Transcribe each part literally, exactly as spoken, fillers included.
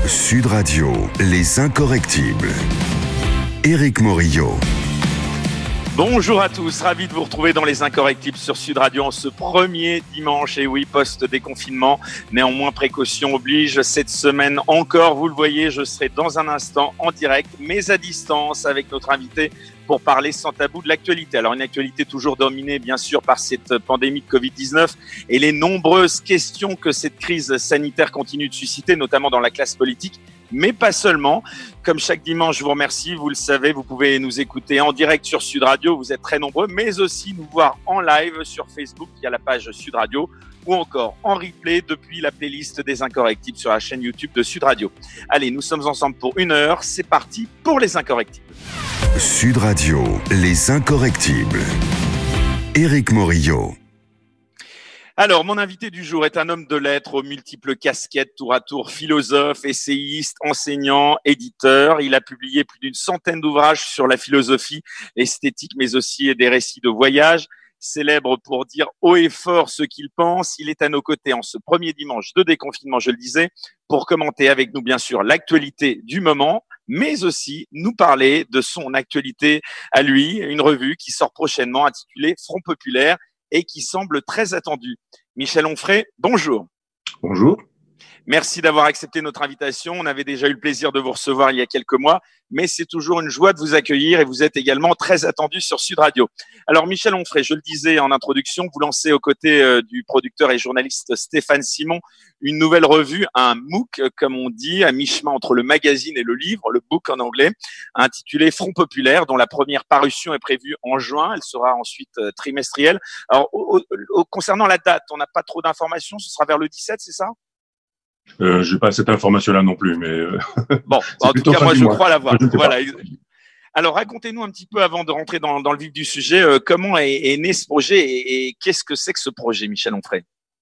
Sud Radio, les incorrectibles. Éric Morillo. Bonjour à tous, ravi de vous retrouver dans les incorrectibles sur Sud Radio en ce premier dimanche, et oui, post-déconfinement. Néanmoins, précaution oblige, cette semaine encore, vous le voyez, je serai dans un instant en direct, mais à distance avec notre invité pour parler sans tabou de l'actualité. Alors une actualité toujours dominée bien sûr par cette pandémie de covid dix-neuf et les nombreuses questions que cette crise sanitaire continue de susciter, notamment dans la classe politique, mais pas seulement. Comme chaque dimanche, je vous remercie. Vous le savez, vous pouvez nous écouter en direct sur Sud Radio. Vous êtes très nombreux, mais aussi nous voir en live sur Facebook via la page Sud Radio ou encore en replay depuis la playlist des incorrectibles sur la chaîne YouTube de Sud Radio. Allez, nous sommes ensemble pour une heure. C'est parti pour les incorrectibles. Sud Radio, les incorrectibles. Éric Morillo. Alors, mon invité du jour est un homme de lettres aux multiples casquettes, tour à tour philosophe, essayiste, enseignant, éditeur. Il a publié plus d'une centaine d'ouvrages sur la philosophie, l'esthétique, mais aussi des récits de voyage. Célèbre pour dire haut et fort ce qu'il pense, il est à nos côtés en ce premier dimanche de déconfinement, je le disais, pour commenter avec nous, bien sûr, l'actualité du moment, mais aussi nous parler de son actualité à lui, une revue qui sort prochainement intitulée Front Populaire et qui semble très attendue. Michel Onfray, bonjour. Bonjour. Merci d'avoir accepté notre invitation. On avait déjà eu le plaisir de vous recevoir il y a quelques mois, mais c'est toujours une joie de vous accueillir et vous êtes également très attendu sur Sud Radio. Alors Michel Onfray, je le disais en introduction, vous lancez aux côtés euh, du producteur et journaliste Stéphane Simon une nouvelle revue, un MOOC comme on dit, à mi-chemin entre le magazine et le livre, le book en anglais, intitulé Front Populaire, dont la première parution est prévue en juin. Elle sera ensuite euh, trimestrielle. Alors au, au, concernant la date, on n'a pas trop d'informations, ce sera vers le dix-sept, c'est ça ? Euh, j'ai pas cette information-là non plus, mais euh... bon, en tout cas, moi, je crois l'avoir. Je voilà. Alors, racontez-nous un petit peu avant de rentrer dans, dans le vif du sujet, euh, comment est, est né ce projet et, et qu'est-ce que c'est que ce projet, Michel Onfray ?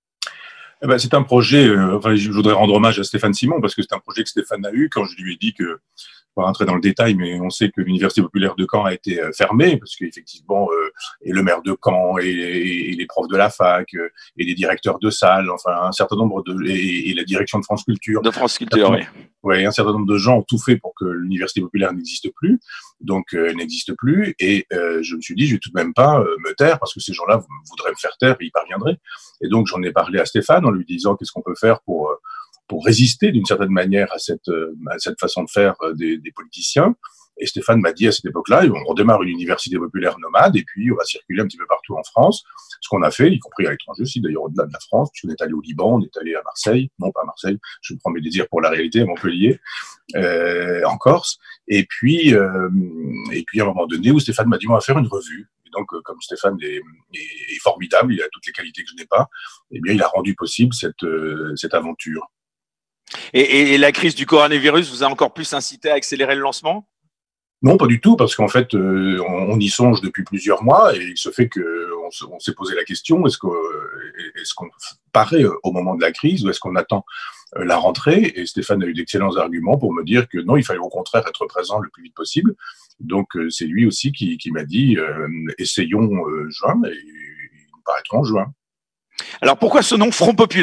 Eh ben, c'est un projet. Euh, enfin, je voudrais rendre hommage à Stéphane Simon parce que c'est un projet que Stéphane a eu quand je lui ai dit que. On va rentrer dans le détail, mais on sait que l'université populaire de Caen a été fermée parce qu'effectivement, euh, et le maire de Caen et, et, et les profs de la fac euh, et les directeurs de salles, enfin un certain nombre de et, et la direction de France Culture, de France Culture, oui. Ouais, un certain nombre de gens ont tout fait pour que l'université populaire n'existe plus, donc euh, elle n'existe plus. Et euh, je me suis dit, je vais tout de même pas euh, me taire parce que ces gens-là voudraient me faire taire et y parviendraient. Et donc j'en ai parlé à Stéphane en lui disant qu'est-ce qu'on peut faire pour euh, pour résister d'une certaine manière à cette à cette façon de faire des, des politiciens. Et Stéphane m'a dit à cette époque-là, on redémarre une université populaire nomade et puis on va circuler un petit peu partout en France. Ce qu'on a fait, y compris à l'étranger aussi, d'ailleurs au-delà de la France, puisqu'on est allé au Liban, on est allé à Marseille, non pas à Marseille, je prends mes désirs pour la réalité, à Montpellier, euh, en Corse. Et puis, euh, et puis à un moment donné où Stéphane m'a dit, on va faire une revue. Et donc, comme Stéphane est, est, est formidable, il a toutes les qualités que je n'ai pas, eh bien, il a rendu possible cette, cette aventure. Et, et, et la crise du coronavirus vous a encore plus incité à accélérer le lancement ? Non, pas du tout, parce qu'en fait, euh, on, on y songe depuis plusieurs mois et il se fait que on, se, on s'est posé la question, est-ce, que, est-ce qu'on paraît au moment de la crise ou est-ce qu'on attend euh, la rentrée ? Et Stéphane a eu d'excellents arguments pour me dire que non, il fallait au contraire être présent le plus vite possible. Donc, euh, c'est lui aussi qui, qui m'a dit, euh, essayons euh, juin, et ils paraîtront en juin. Alors, pourquoi ce nom Front Populaire ?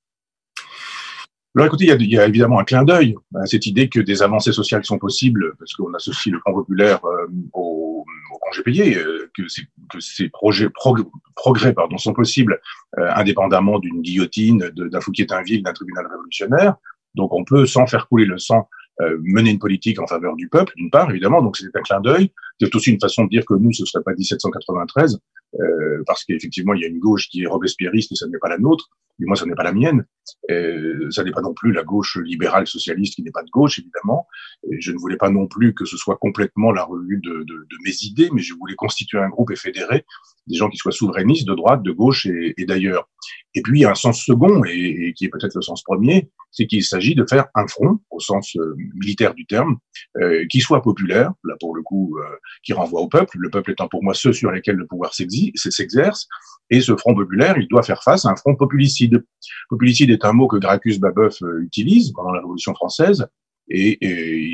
Alors écoutez, il y, a, il y a évidemment un clin d'œil à cette idée que des avancées sociales sont possibles, parce qu'on associe le Front populaire euh, au, au congé payé, euh, que, ces, que ces projets prog, progrès pardon, sont possibles euh, indépendamment d'une guillotine, de, d'un Fouquier-Tinville, d'un tribunal révolutionnaire. Donc on peut, sans faire couler le sang, euh, mener une politique en faveur du peuple, d'une part, évidemment. Donc c'est un clin d'œil. C'est aussi une façon de dire que nous, ce ne serait pas dix-sept cent quatre-vingt-treize, euh, parce qu'effectivement, il y a une gauche qui est robespierriste et ça n'est pas la nôtre. Et moi, ça n'est pas la mienne. Euh, ça n'est pas non plus la gauche libérale socialiste qui n'est pas de gauche, évidemment. Et je ne voulais pas non plus que ce soit complètement la revue de, de, de mes idées, mais je voulais constituer un groupe et fédérer des gens qui soient souverainistes, de droite, de gauche et, et d'ailleurs. Et puis, il y a un sens second, et, et qui est peut-être le sens premier, c'est qu'il s'agit de faire un front, au sens euh, militaire du terme, euh, qui soit populaire, là pour le coup, euh, qui renvoie au peuple, le peuple étant pour moi ceux sur lesquels le pouvoir s'exerce, et ce front populaire, il doit faire face à un front populicide. Populicide est un mot que Gracchus Babeuf utilise pendant la Révolution française, et, et il nous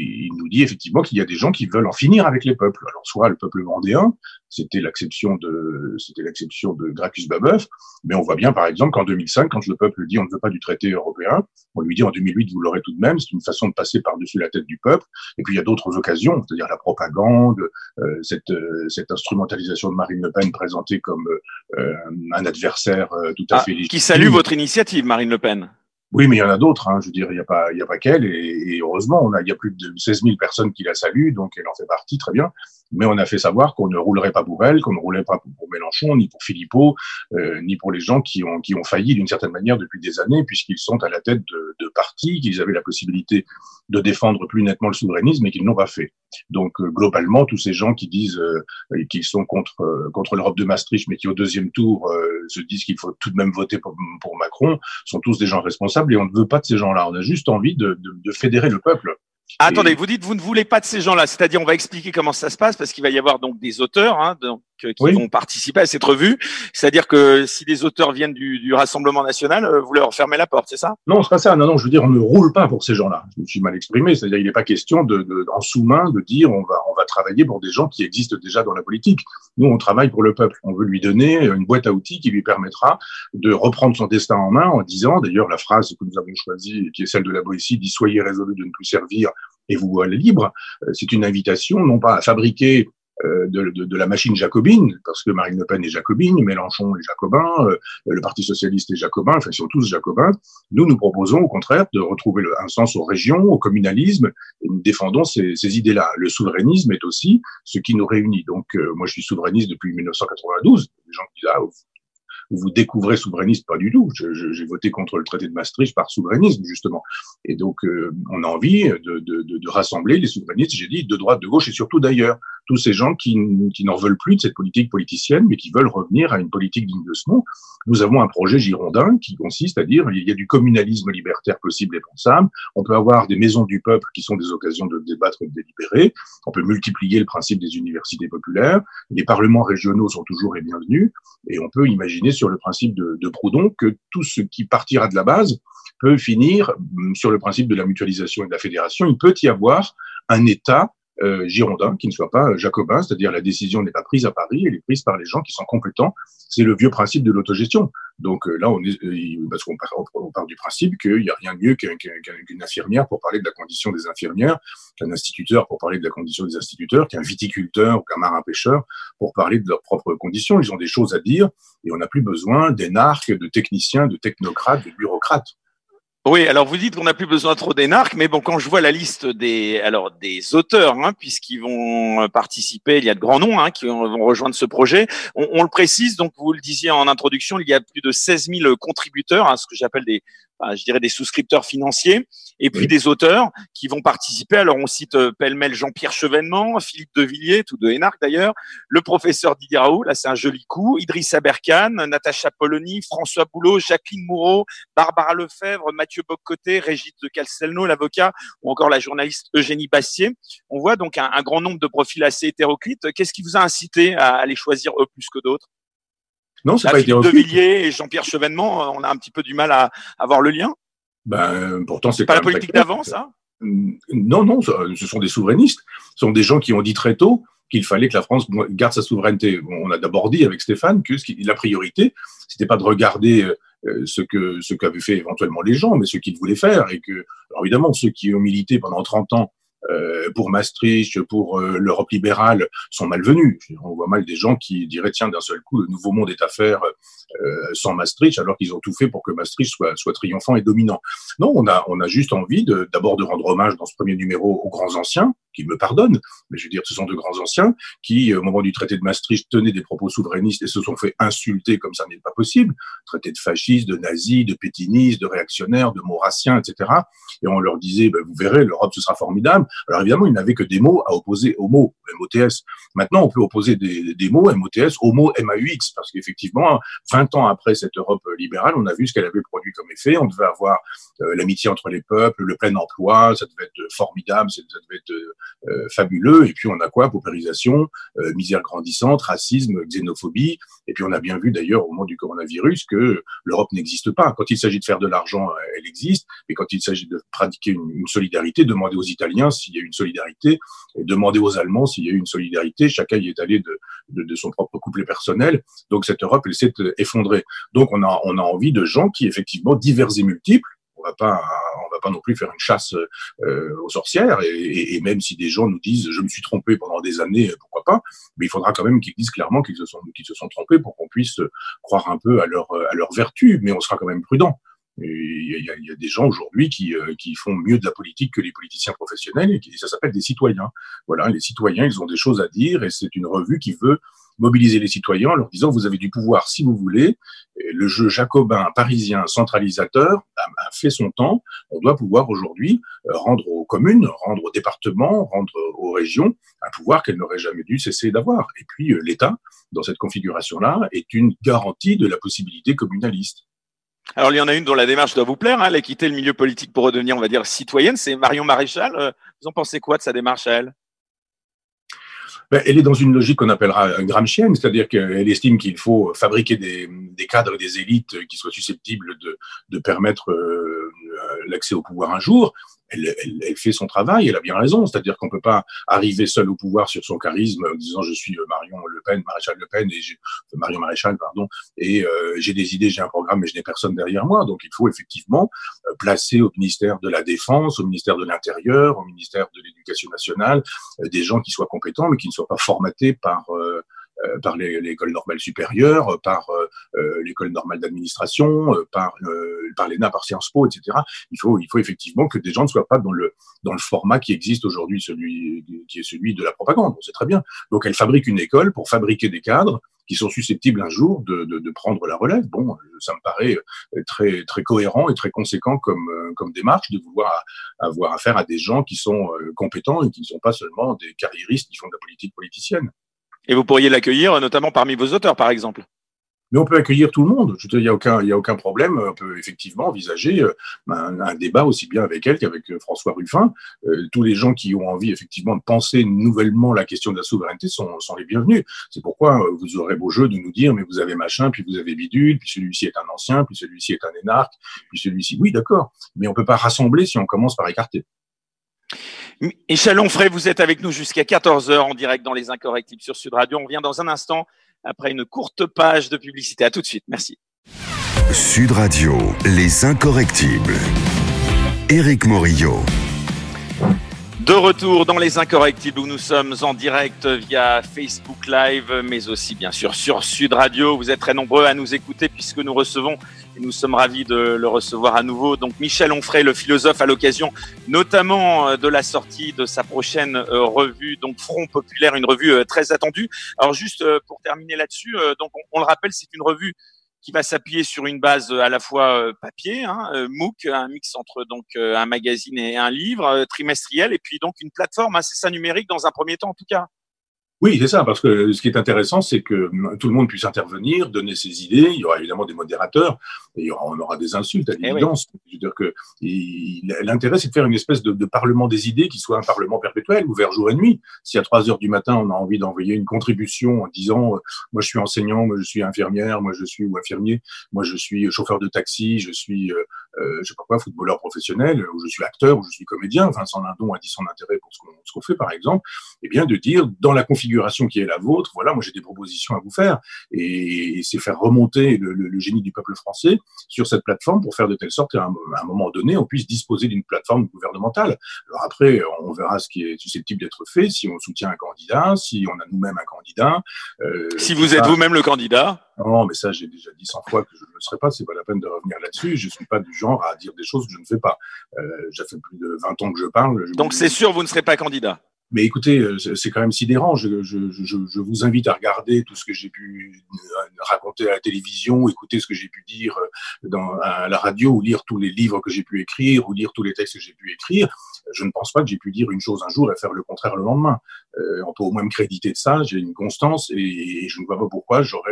nous dit effectivement qu'il y a des gens qui veulent en finir avec les peuples. Alors soit le peuple vendéen, c'était l'acception de c'était l'acception de Gracchus Babeuf, mais on voit bien par exemple qu'en deux mille cinq, quand le peuple dit on ne veut pas du traité européen, on lui dit en deux mille huit vous l'aurez tout de même. C'est une façon de passer par-dessus la tête du peuple. Et puis il y a d'autres occasions, c'est-à-dire la propagande, euh, cette euh, cette instrumentalisation de Marine Le Pen présentée comme euh, un adversaire euh, tout à ah, fait légitime. Qui salue votre initiative, Marine Le Pen. Oui, mais il y en a d'autres. Hein. Je veux dire, il n'y a pas, il y a pas qu'elle. Et, et heureusement, on a, il y a plus de seize mille personnes qui la saluent, donc elle en fait partie, très bien. Mais on a fait savoir qu'on ne roulerait pas pour elle, qu'on ne roulerait pas pour, pour Mélenchon, ni pour Philippot, euh, ni pour les gens qui ont, qui ont failli d'une certaine manière depuis des années, puisqu'ils sont à la tête de, de partis, qu'ils avaient la possibilité de défendre plus nettement le souverainisme et qu'ils n'ont pas fait. Donc euh, globalement, tous ces gens qui disent euh, qu'ils sont contre euh, contre l'Europe de Maastricht, mais qui au deuxième tour euh, se disent qu'il faut tout de même voter pour, pour Macron, sont tous des gens responsables et on ne veut pas de ces gens-là. On a juste envie de, de, de fédérer le peuple. Ah, attendez, vous dites vous ne voulez pas de ces gens-là, c'est-à-dire on va expliquer comment ça se passe parce qu'il va y avoir donc des auteurs hein, donc, qui oui. vont participer à cette revue. C'est-à-dire que si des auteurs viennent du, du Rassemblement national, vous leur fermez la porte, c'est ça? Non, c'est pas ça. Non, non, je veux dire, on ne roule pas pour ces gens-là. Je me suis mal exprimé. C'est-à-dire, il n'est pas question de, de, en sous-main de dire on va, on va travailler pour des gens qui existent déjà dans la politique. Nous, on travaille pour le peuple. On veut lui donner une boîte à outils qui lui permettra de reprendre son destin en main en disant, d'ailleurs, la phrase que nous avons choisie, qui est celle de la Boétie, dit soyez résolus de ne plus servir et vous voilà libre. C'est une invitation, non pas à fabriquer euh, de, de, de la machine jacobine, parce que Marine Le Pen est jacobine, Mélenchon est jacobin, euh, le Parti socialiste est jacobin, enfin ils sont tous jacobins. Nous, nous proposons au contraire de retrouver le, un sens aux régions, au communalisme, et nous défendons ces, ces idées-là. Le souverainisme est aussi ce qui nous réunit. Donc euh, moi je suis souverainiste depuis mille neuf cent quatre-vingt-douze. Les gens qui disent ah, vous découvrez souverainiste, pas du tout. Je, je, j'ai voté contre le traité de Maastricht par souverainisme, justement. Et donc, euh, on a envie de, de, de, de rassembler les souverainistes, j'ai dit, de droite, de gauche et surtout d'ailleurs. Tous ces gens qui, qui n'en veulent plus de cette politique politicienne, mais qui veulent revenir à une politique digne de ce nom. Nous avons un projet girondin qui consiste à dire il y a du communalisme libertaire possible et pensable. On peut avoir des maisons du peuple qui sont des occasions de débattre et de délibérer. On peut multiplier le principe des universités populaires. Les parlements régionaux sont toujours les bienvenus. Et on peut imaginer sur le principe de, de Proudhon que tout ce qui partira de la base peut finir sur le principe de la mutualisation et de la fédération. Il peut y avoir un État Euh, girondin, qui ne soit pas jacobin, c'est-à-dire la décision n'est pas prise à Paris, elle est prise par les gens qui sont compétents. C'est le vieux principe de l'autogestion. Donc euh, là, on est, euh, parce qu'on part, on part du principe qu'il n'y a rien de mieux qu'un, qu'un, qu'une infirmière pour parler de la condition des infirmières, qu'un instituteur pour parler de la condition des instituteurs, qu'un viticulteur ou qu'un marin-pêcheur pour parler de leurs propres conditions. Ils ont des choses à dire et on n'a plus besoin d'énarques, de techniciens, de technocrates, de bureaucrates. Oui, alors vous dites qu'on n'a plus besoin trop d'énarques, mais bon, quand je vois la liste des, alors des auteurs, hein, puisqu'ils vont participer, il y a de grands noms hein, qui vont rejoindre ce projet. On, on le précise, donc vous le disiez en introduction, il y a plus de seize mille contributeurs, hein, ce que j'appelle des, enfin, je dirais des souscripteurs financiers, et puis oui. des auteurs qui vont participer. Alors on cite euh, pêle-mêle Jean-Pierre Chevènement, Philippe de Villiers, tous deux énarques d'ailleurs, le professeur Didier Raoult, là c'est un joli coup, Idrissa Berkane, Natacha Polony, François Boulot, Jacqueline Moureau, Barbara Lefebvre, Mathieu Bock-Côté, Régis de Castelnau, l'avocat, ou encore la journaliste Eugénie Bastier. On voit donc un, un grand nombre de profils assez hétéroclites. Qu'est-ce qui vous a incité à, à les choisir eux plus que d'autres? Non, c'est là, pas Philippe hétéroclite. de Villiers et Jean-Pierre Chevènement, on a un petit peu du mal à, à voir le lien. Ben, pourtant, c'est pas la quand même politique d'avant, ça? Non, non, ce sont des souverainistes. Ce sont des gens qui ont dit très tôt qu'il fallait que la France garde sa souveraineté. On a d'abord dit avec Stéphane que la priorité, c'était pas de regarder ce que ce qu'avaient fait éventuellement les gens, mais ce qu'ils voulaient faire. Et que, alors évidemment, ceux qui ont milité pendant trente ans Euh, pour Maastricht, pour euh, l'Europe libérale, sont malvenus. On voit mal des gens qui diraient tiens, d'un seul coup, le nouveau monde est à faire euh, sans Maastricht, alors qu'ils ont tout fait pour que Maastricht soit, soit triomphant et dominant. Non, on a, on a juste envie de, d'abord de rendre hommage dans ce premier numéro aux grands anciens, qu'ils me pardonnent, mais je veux dire, ce sont de grands anciens qui, au moment du traité de Maastricht, tenaient des propos souverainistes et se sont fait insulter comme ça n'est pas possible. Traité de fascistes, de nazis, de pétinistes, de réactionnaires, de maurassiens, et cetera. Et on leur disait, ben, vous verrez, l'Europe, ce sera formidable. Alors évidemment, ils n'avaient que des mots à opposer aux mots M O T S. Maintenant, on peut opposer des, des mots M O T S aux mots M A U X, parce qu'effectivement, vingt ans après cette Europe libérale, on a vu ce qu'elle avait produit comme effet. On devait avoir euh, l'amitié entre les peuples, le plein emploi, ça devait être formidable, ça devait être euh, fabuleux. Et puis on a quoi? Paupérisation, euh, misère grandissante, racisme, xénophobie. Et puis on a bien vu d'ailleurs au moment du coronavirus que l'Europe n'existe pas. Quand il s'agit de faire de l'argent, elle existe. Mais quand il s'agit de pratiquer une, une solidarité, demandez aux Italiens s'il y a une solidarité, et demandez aux Allemands s'il y a une solidarité. Chacun y est allé de, de, de son propre couplet personnel. Donc cette Europe, elle s'est effondrée. Donc on a, on a envie de gens qui effectivement divers et multiples. On va pas, on va pas non plus faire une chasse euh, aux sorcières. Et, et, et même si des gens nous disent, je me suis trompé pendant des années, pourquoi pas. Mais il faudra quand même qu'ils disent clairement qu'ils se sont, qu'ils se sont trompés pour qu'on puisse croire un peu à leur, à leur vertu. Mais on sera quand même prudent. Il y, y a des gens aujourd'hui qui, euh, qui font mieux de la politique que les politiciens professionnels, et qui, ça s'appelle des citoyens. Voilà, les citoyens, ils ont des choses à dire, et c'est une revue qui veut mobiliser les citoyens en leur disant vous avez du pouvoir si vous voulez. Et le jeu jacobin, parisien, centralisateur a, a fait son temps. On doit pouvoir aujourd'hui rendre aux communes, rendre aux départements, rendre aux régions un pouvoir qu'elles n'auraient jamais dû cesser d'avoir. Et puis euh, l'État, dans cette configuration-là, est une garantie de la possibilité communaliste. Alors, il y en a une dont la démarche doit vous plaire, hein, elle a quitté le milieu politique pour redevenir, on va dire, citoyenne, c'est Marion Maréchal. Euh, vous en pensez quoi de sa démarche à elle? Ben, elle est dans une logique qu'on appellera gramscienne, c'est-à-dire qu'elle estime qu'il faut fabriquer des, des cadres et des élites qui soient susceptibles de, de permettre euh, l'accès au pouvoir un jour. Elle, elle, elle fait son travail, elle a bien raison, c'est-à-dire qu'on peut pas arriver seul au pouvoir sur son charisme en disant je suis Marion Le Pen, Maréchal Le Pen, et j'ai, Marion Maréchal, pardon, et euh, j'ai des idées, j'ai un programme, mais je n'ai personne derrière moi. Donc il faut effectivement placer au ministère de la Défense, au ministère de l'Intérieur, au ministère de l'Éducation nationale, euh, des gens qui soient compétents, mais qui ne soient pas formatés par euh, Euh, par les, l'école normale supérieure, par euh, l'école normale d'administration, euh, par, euh, par l'E N A, par Sciences Po, et cetera. Il faut, il faut effectivement que des gens ne soient pas dans le, dans le format qui existe aujourd'hui, celui, qui est celui de la propagande. On sait très bien. Donc, elle fabrique une école pour fabriquer des cadres qui sont susceptibles un jour de, de, de prendre la relève. Bon, ça me paraît très, très cohérent et très conséquent comme, comme démarche de vouloir avoir affaire à des gens qui sont compétents et qui ne sont pas seulement des carriéristes qui font de la politique politicienne. Et vous pourriez l'accueillir, notamment parmi vos auteurs, par exemple. Mais on peut accueillir tout le monde. Je veux dire, il y a aucun, il y a aucun problème. On peut effectivement envisager un, un débat aussi bien avec elle qu'avec François Ruffin. Euh, tous les gens qui ont envie effectivement de penser nouvellement la question de la souveraineté sont, sont les bienvenus. C'est pourquoi vous aurez beau jeu de nous dire, mais vous avez machin, puis vous avez bidule, puis celui-ci est un ancien, puis celui-ci est un énarque, puis celui-ci. Oui, d'accord. Mais on peut pas rassembler si on commence par écarter. Michel Onfray, vous êtes avec nous jusqu'à quatorze heures en direct dans Les Incorrectibles sur Sud Radio. On revient dans un instant après une courte page de publicité. À tout de suite. Merci. Sud Radio, Les Incorrectibles. Éric Morillo. De retour dans Les Incorrectibles où nous sommes en direct via Facebook Live, mais aussi bien sûr sur Sud Radio. Vous êtes très nombreux à nous écouter puisque nous recevons, et nous sommes ravis de le recevoir à nouveau, donc Michel Onfray, le philosophe, à l'occasion notamment de la sortie de sa prochaine revue, donc Front Populaire, une revue très attendue. Alors juste pour terminer là-dessus, donc on, on le rappelle, c'est une revue qui va s'appuyer sur une base à la fois papier, hein, MOOC, un mix entre donc un magazine et un livre trimestriel, et puis donc une plateforme, hein, c'est ça, numérique dans un premier temps en tout cas. Oui, c'est ça, parce que ce qui est intéressant, c'est que tout le monde puisse intervenir, donner ses idées. Il y aura évidemment des modérateurs, et il y aura, on aura des insultes à l'évidence. Eh oui. Je veux dire que il, l'intérêt, c'est de faire une espèce de, de parlement des idées qui soit un parlement perpétuel, ouvert jour et nuit. Si à trois heures du matin, on a envie d'envoyer une contribution en disant euh, « moi je suis enseignant, moi je suis infirmière, moi je suis ou infirmier, moi je suis chauffeur de taxi, je suis euh, euh, je sais pas quoi, footballeur professionnel, ou je suis acteur, ou je suis comédien », Vincent Lindon a dit son intérêt pour ce qu'on, ce qu'on fait par exemple, eh bien de dire dans la configuration qui est la vôtre, voilà, moi j'ai des propositions à vous faire, et, et c'est faire remonter le, le, le génie du peuple français sur cette plateforme pour faire de telle sorte qu'à un, à un moment donné, on puisse disposer d'une plateforme gouvernementale. Alors après, on verra ce qui est susceptible d'être fait, si on soutient un candidat, si on a nous-mêmes un candidat. Euh, si vous êtes ça. Vous-même le candidat. Non, mais ça, j'ai déjà dit cent fois que je ne le serai pas, c'est pas la peine de revenir là-dessus. Je suis pas du genre à dire des choses que je ne fais pas. Euh, ça fait plus de vingt ans que je parle. Je Donc c'est sûr, vous ne serez pas candidat. Mais écoutez, c'est quand même sidérant. Je, je, je, je vous invite à regarder tout ce que j'ai pu raconter à la télévision, écouter ce que j'ai pu dire dans, à la radio, ou lire tous les livres que j'ai pu écrire, ou lire tous les textes que j'ai pu écrire. Je ne pense pas que j'ai pu dire une chose un jour et faire le contraire le lendemain. Euh, on peut au moins me créditer de ça. J'ai une constance et, et je ne vois pas pourquoi j'aurais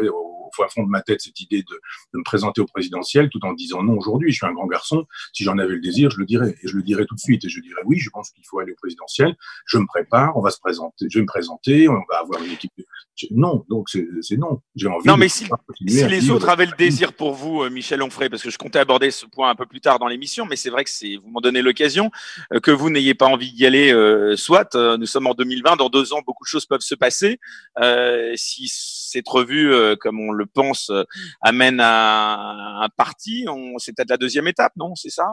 au fin fond de ma tête cette idée de, de me présenter au présidentiel tout en disant non aujourd'hui. Je suis un grand garçon. Si j'en avais le désir, je le dirais. Et je le dirais tout de suite. Et je dirais oui, je pense qu'il faut aller au présidentiel. Je me prépare, on va se présenter, je vais me présenter, on va avoir une équipe. De... Non, donc c'est, c'est non. J'ai envie non, de mais si, si les autres avaient le désir pour vous, Michel Onfray, parce que je comptais aborder ce point un peu plus tard dans l'émission, mais c'est vrai que c'est, vous m'en donnez l'occasion, euh, que vous n'ayez pas envie d'y aller, euh, soit, euh, nous sommes en deux mille vingt, dans deux ans, beaucoup de choses peuvent se passer. Euh, si cette revue, euh, comme on le pense, euh, amène à un parti, on, c'est peut-être la deuxième étape, non? C'est ça?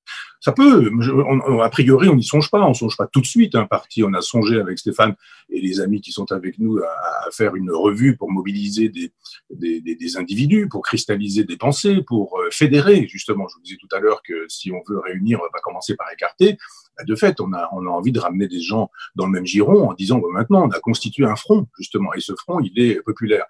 Ça peut. Je, on, on, a priori, on n'y songe pas. On ne songe pas tout de suite un parti. On a songé avec Stéphane et les amis qui sont avec nous à, à faire une revue pour mobiliser des, des, des, des individus, pour cristalliser des pensées, pour euh, fédérer. Justement, je vous disais tout à l'heure que si on veut réunir, on va pas commencer par écarter. De fait, on a, on a envie de ramener des gens dans le même giron en disant bah, maintenant, on a constitué un front, justement. Et ce front, il est populaire.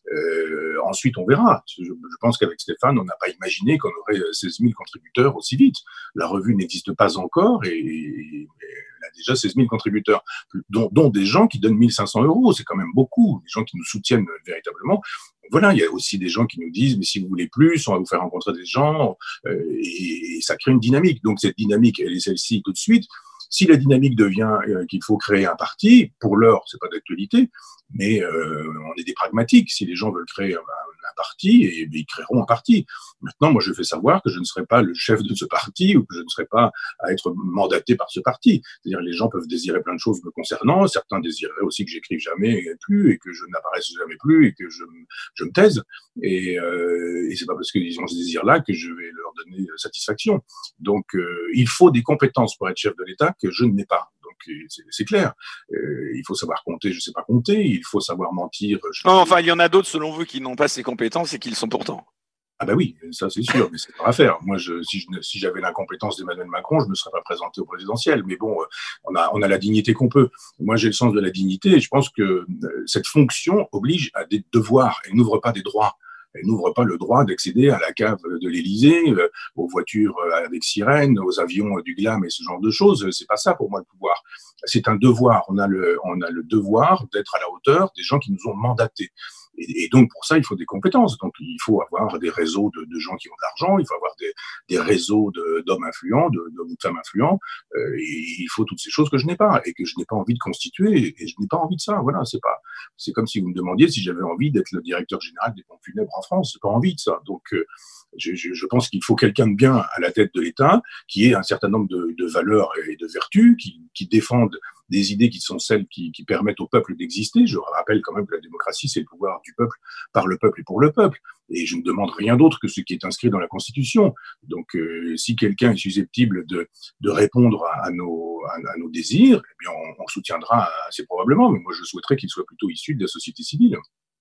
Euh, ensuite, on verra. Je, je pense qu'avec Stéphane, on n'a pas imaginé qu'on aurait seize mille contributeurs aussi vite. La revue n'existe pas encore et, et, et elle a déjà seize mille contributeurs, dont, dont des gens qui donnent mille cinq cents euros. C'est quand même beaucoup, des gens qui nous soutiennent véritablement. Voilà, il y a aussi des gens qui nous disent, mais si vous voulez plus, on va vous faire rencontrer des gens, euh, et, et ça crée une dynamique. Donc cette dynamique, elle est celle-ci tout de suite. Si la dynamique devient euh, qu'il faut créer un parti, pour l'heure, c'est pas d'actualité, mais euh, on est des pragmatiques. Si les gens veulent créer un, un parti, et, et ils créeront un parti. Maintenant, moi, je fais savoir que je ne serai pas le chef de ce parti ou que je ne serai pas à être mandaté par ce parti. C'est-à-dire, les gens peuvent désirer plein de choses me concernant. Certains désireraient aussi que j'écrive jamais plus et que je n'apparaisse jamais plus et que je, je me taise. Et, euh, et c'est pas parce qu'ils ont ce désir-là que je vais leur donner satisfaction. Donc, euh, il faut des compétences pour être chef de l'État que je n'ai pas. Donc, c'est, c'est clair. Euh, il faut savoir compter, je ne sais pas compter. Il faut savoir mentir. Je non, enfin, il y en a d'autres, selon vous, qui n'ont pas ces compétences et qui le sont pourtant. Ah ben oui, ça c'est sûr, mais c'est pas à faire. Moi, je, si, je, si j'avais l'incompétence d'Emmanuel Macron, je ne me serais pas présenté au présidentiel. Mais bon, on a, on a la dignité qu'on peut. Moi, j'ai le sens de la dignité et je pense que cette fonction oblige à des devoirs et n'ouvre pas des droits. Elle n'ouvre pas le droit d'accéder à la cave de l'Élysée, euh, aux voitures avec sirène, aux avions du glam et ce genre de choses. C'est pas ça pour moi le pouvoir. C'est un devoir. On a le, on a le devoir d'être à la hauteur des gens qui nous ont mandatés. Et, et donc pour ça, il faut des compétences. Donc il faut avoir des réseaux de, de gens qui ont de l'argent. Il faut avoir des, des réseaux de, d'hommes influents, de, d'hommes ou de femmes influents. Euh, et il faut toutes ces choses que je n'ai pas et que je n'ai pas envie de constituer. Et je n'ai pas envie de ça. Voilà, c'est pas. C'est comme si vous me demandiez si j'avais envie d'être le directeur général des pompes funèbres en France. J'ai pas envie de ça. Donc, euh, je, je, je pense qu'il faut quelqu'un de bien à la tête de l'État, qui ait un certain nombre de, de valeurs et de vertus, qui, qui défendent des idées qui sont celles qui, qui permettent au peuple d'exister. Je rappelle quand même que la démocratie, c'est le pouvoir du peuple, par le peuple et pour le peuple. Et je ne demande rien d'autre que ce qui est inscrit dans la Constitution. Donc, euh, si quelqu'un est susceptible de, de répondre à, à, nos, à, à nos désirs, eh bien, on, on soutiendra assez probablement. Mais moi, je souhaiterais qu'il soit plutôt issu de la société civile.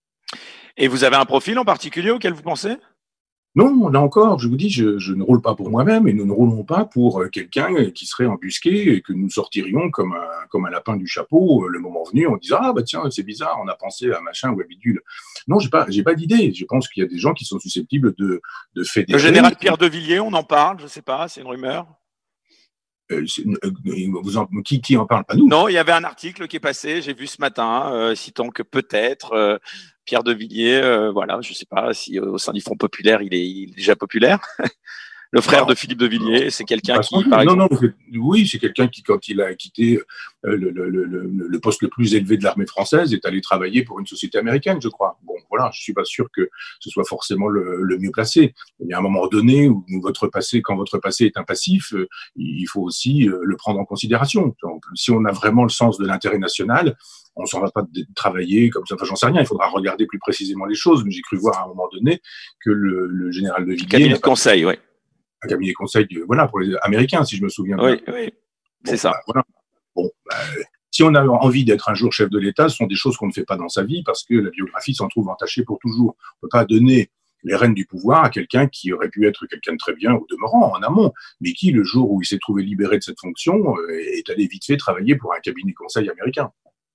Et vous avez un profil en particulier auquel vous pensez ? Non, là encore, je vous dis, je, je ne roule pas pour moi-même et nous ne roulons pas pour quelqu'un qui serait embusqué et que nous sortirions comme un, comme un lapin du chapeau le moment venu en disant « Ah bah tiens, c'est bizarre, on a pensé à machin ou à bidule ». Non, j'ai pas, j'ai pas d'idée. Je pense qu'il y a des gens qui sont susceptibles de, de fédérer. Le général Pierre de Villiers, on en parle, je sais pas, c'est une rumeur. Euh, vous en, qui, qui en parle, pas nous? Non, il y avait un article qui est passé, j'ai vu ce matin, euh, citant que peut-être euh, Pierre de Villiers, euh, voilà, je sais pas si euh, au sein du Front populaire, il est, il est déjà populaire. Le frère non, de Philippe de Villiers, c'est quelqu'un qui, non, par exemple... Non, non, oui, c'est quelqu'un qui, quand il a quitté le, le, le, le poste le plus élevé de l'armée française, est allé travailler pour une société américaine, je crois. Bon, voilà, je suis pas sûr que ce soit forcément le, le mieux placé. Il y a un moment donné où votre passé, quand votre passé est un passif, il faut aussi le prendre en considération. Donc, si on a vraiment le sens de l'intérêt national, on s'en va pas travailler comme ça. Enfin, j'en sais rien. Il faudra regarder plus précisément les choses. Mais j'ai cru voir à un moment donné que le, le général de Villiers... Cabinet de conseil, oui. Un cabinet de conseil, voilà, pour les Américains, si je me souviens bien. Oui, oui, c'est bon, ça. Bah, voilà. Bon, bah, si on a envie d'être un jour chef de l'État, ce sont des choses qu'on ne fait pas dans sa vie parce que la biographie s'en trouve entachée pour toujours. On ne peut pas donner les rênes du pouvoir à quelqu'un qui aurait pu être quelqu'un de très bien au demeurant, en amont, mais qui, le jour où il s'est trouvé libéré de cette fonction, est allé vite fait travailler pour un cabinet de conseil américain.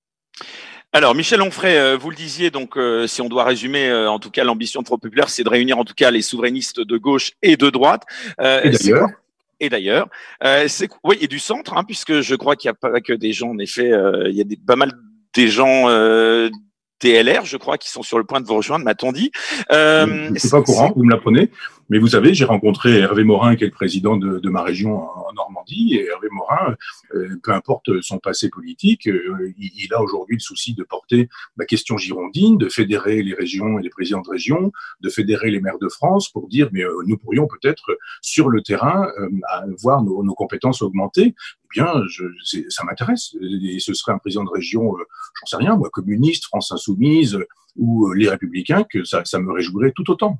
Alors, Michel Onfray, vous le disiez, donc, euh, si on doit résumer, euh, en tout cas, l'ambition de Front populaire, c'est de réunir, en tout cas, les souverainistes de gauche et de droite. Euh, et d'ailleurs. Et d'ailleurs, euh, c'est oui, et du centre, hein, puisque je crois qu'il n'y a pas que des gens, en effet, euh, il y a des, pas mal des gens euh, T L R, je crois, qui sont sur le point de vous rejoindre, m'a-t-on dit. Euh, je ne suis pas au courant, vous me l'apprenez. Mais vous savez, j'ai rencontré Hervé Morin, qui est le président de, de ma région en Normandie. Et Hervé Morin, euh, peu importe son passé politique, euh, il, il a aujourd'hui le souci de porter la question girondine, de fédérer les régions et les présidents de région, de fédérer les maires de France pour dire, mais euh, nous pourrions peut-être, sur le terrain, euh, voir nos, nos compétences augmenter. Eh bien, je, ça m'intéresse. Et ce serait un président de région, euh, j'en sais rien, moi, communiste, France Insoumise euh, ou euh, les Républicains, que ça, ça me réjouirait tout autant.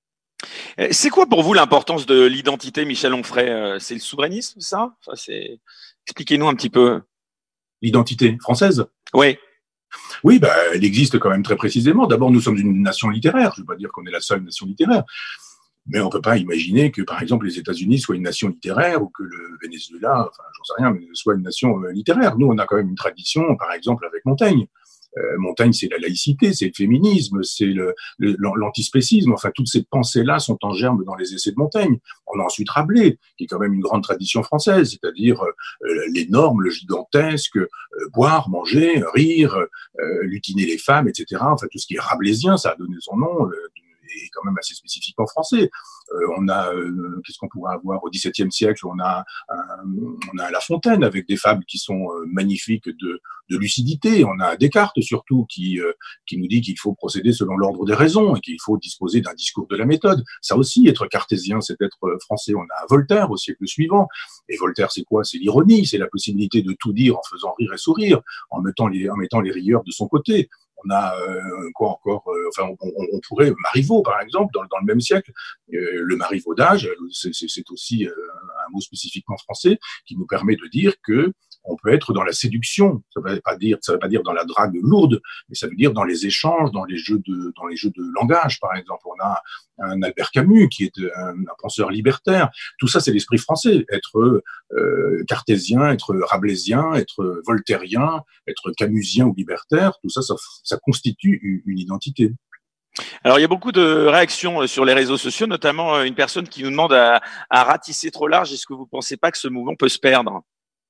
C'est quoi pour vous l'importance de l'identité, Michel Onfray? C'est le souverainisme, ça, ça c'est... Expliquez-nous un petit peu. L'identité française? Oui. Oui, bah, elle existe quand même très précisément. D'abord, nous sommes une nation littéraire. Je ne veux pas dire qu'on est la seule nation littéraire. Mais on ne peut pas imaginer que, par exemple, les États-Unis soient une nation littéraire ou que le Venezuela, enfin, j'en sais rien, mais soit une nation euh, littéraire. Nous, on a quand même une tradition, par exemple, avec Montaigne. Euh, Montaigne, c'est la laïcité, c'est le féminisme, c'est le, le, l'antispécisme. Enfin, toutes ces pensées-là sont en germe dans les essais de Montaigne. On a ensuite Rabelais, qui est quand même une grande tradition française, c'est-à-dire euh, les normes, le gigantesque, euh, boire, manger, rire, euh, lutiner les femmes, et cetera. Enfin, tout ce qui est rabelaisien, ça a donné son nom. Euh, est quand même assez spécifiquement français. Euh, on a, euh, qu'est-ce qu'on pourrait avoir au dix-septième siècle? On a, un, on a La Fontaine avec des fables qui sont euh, magnifiques de, de lucidité. On a Descartes surtout qui, euh, qui nous dit qu'il faut procéder selon l'ordre des raisons et qu'il faut disposer d'un discours de la méthode. Ça aussi, être cartésien, c'est être français. On a Voltaire au siècle suivant. Et Voltaire, c'est quoi? C'est l'ironie, c'est la possibilité de tout dire en faisant rire et sourire, en mettant les, en mettant les rieurs de son côté. On a euh, quoi encore euh, Enfin, on, on, on pourrait Marivaux, par exemple, dans, dans le même siècle. Euh, le marivaudage, c'est, c'est, c'est aussi euh, un mot spécifiquement français qui nous permet de dire que on peut être dans la séduction. Ça ne veut pas dire, ça veut pas dire dans la drague lourde, mais ça veut dire dans les échanges, dans les jeux de, dans les jeux de langage, par exemple. On a un Albert Camus qui est un, un penseur libertaire. Tout ça, c'est l'esprit français. Être euh, cartésien, être rabelaisien, être voltairien, être camusien ou libertaire, tout ça, ça, ça constitue une, une identité. Alors, il y a beaucoup de réactions sur les réseaux sociaux, notamment une personne qui nous demande à, à ratisser trop large. Est-ce que vous ne pensez pas que ce mouvement peut se perdre ?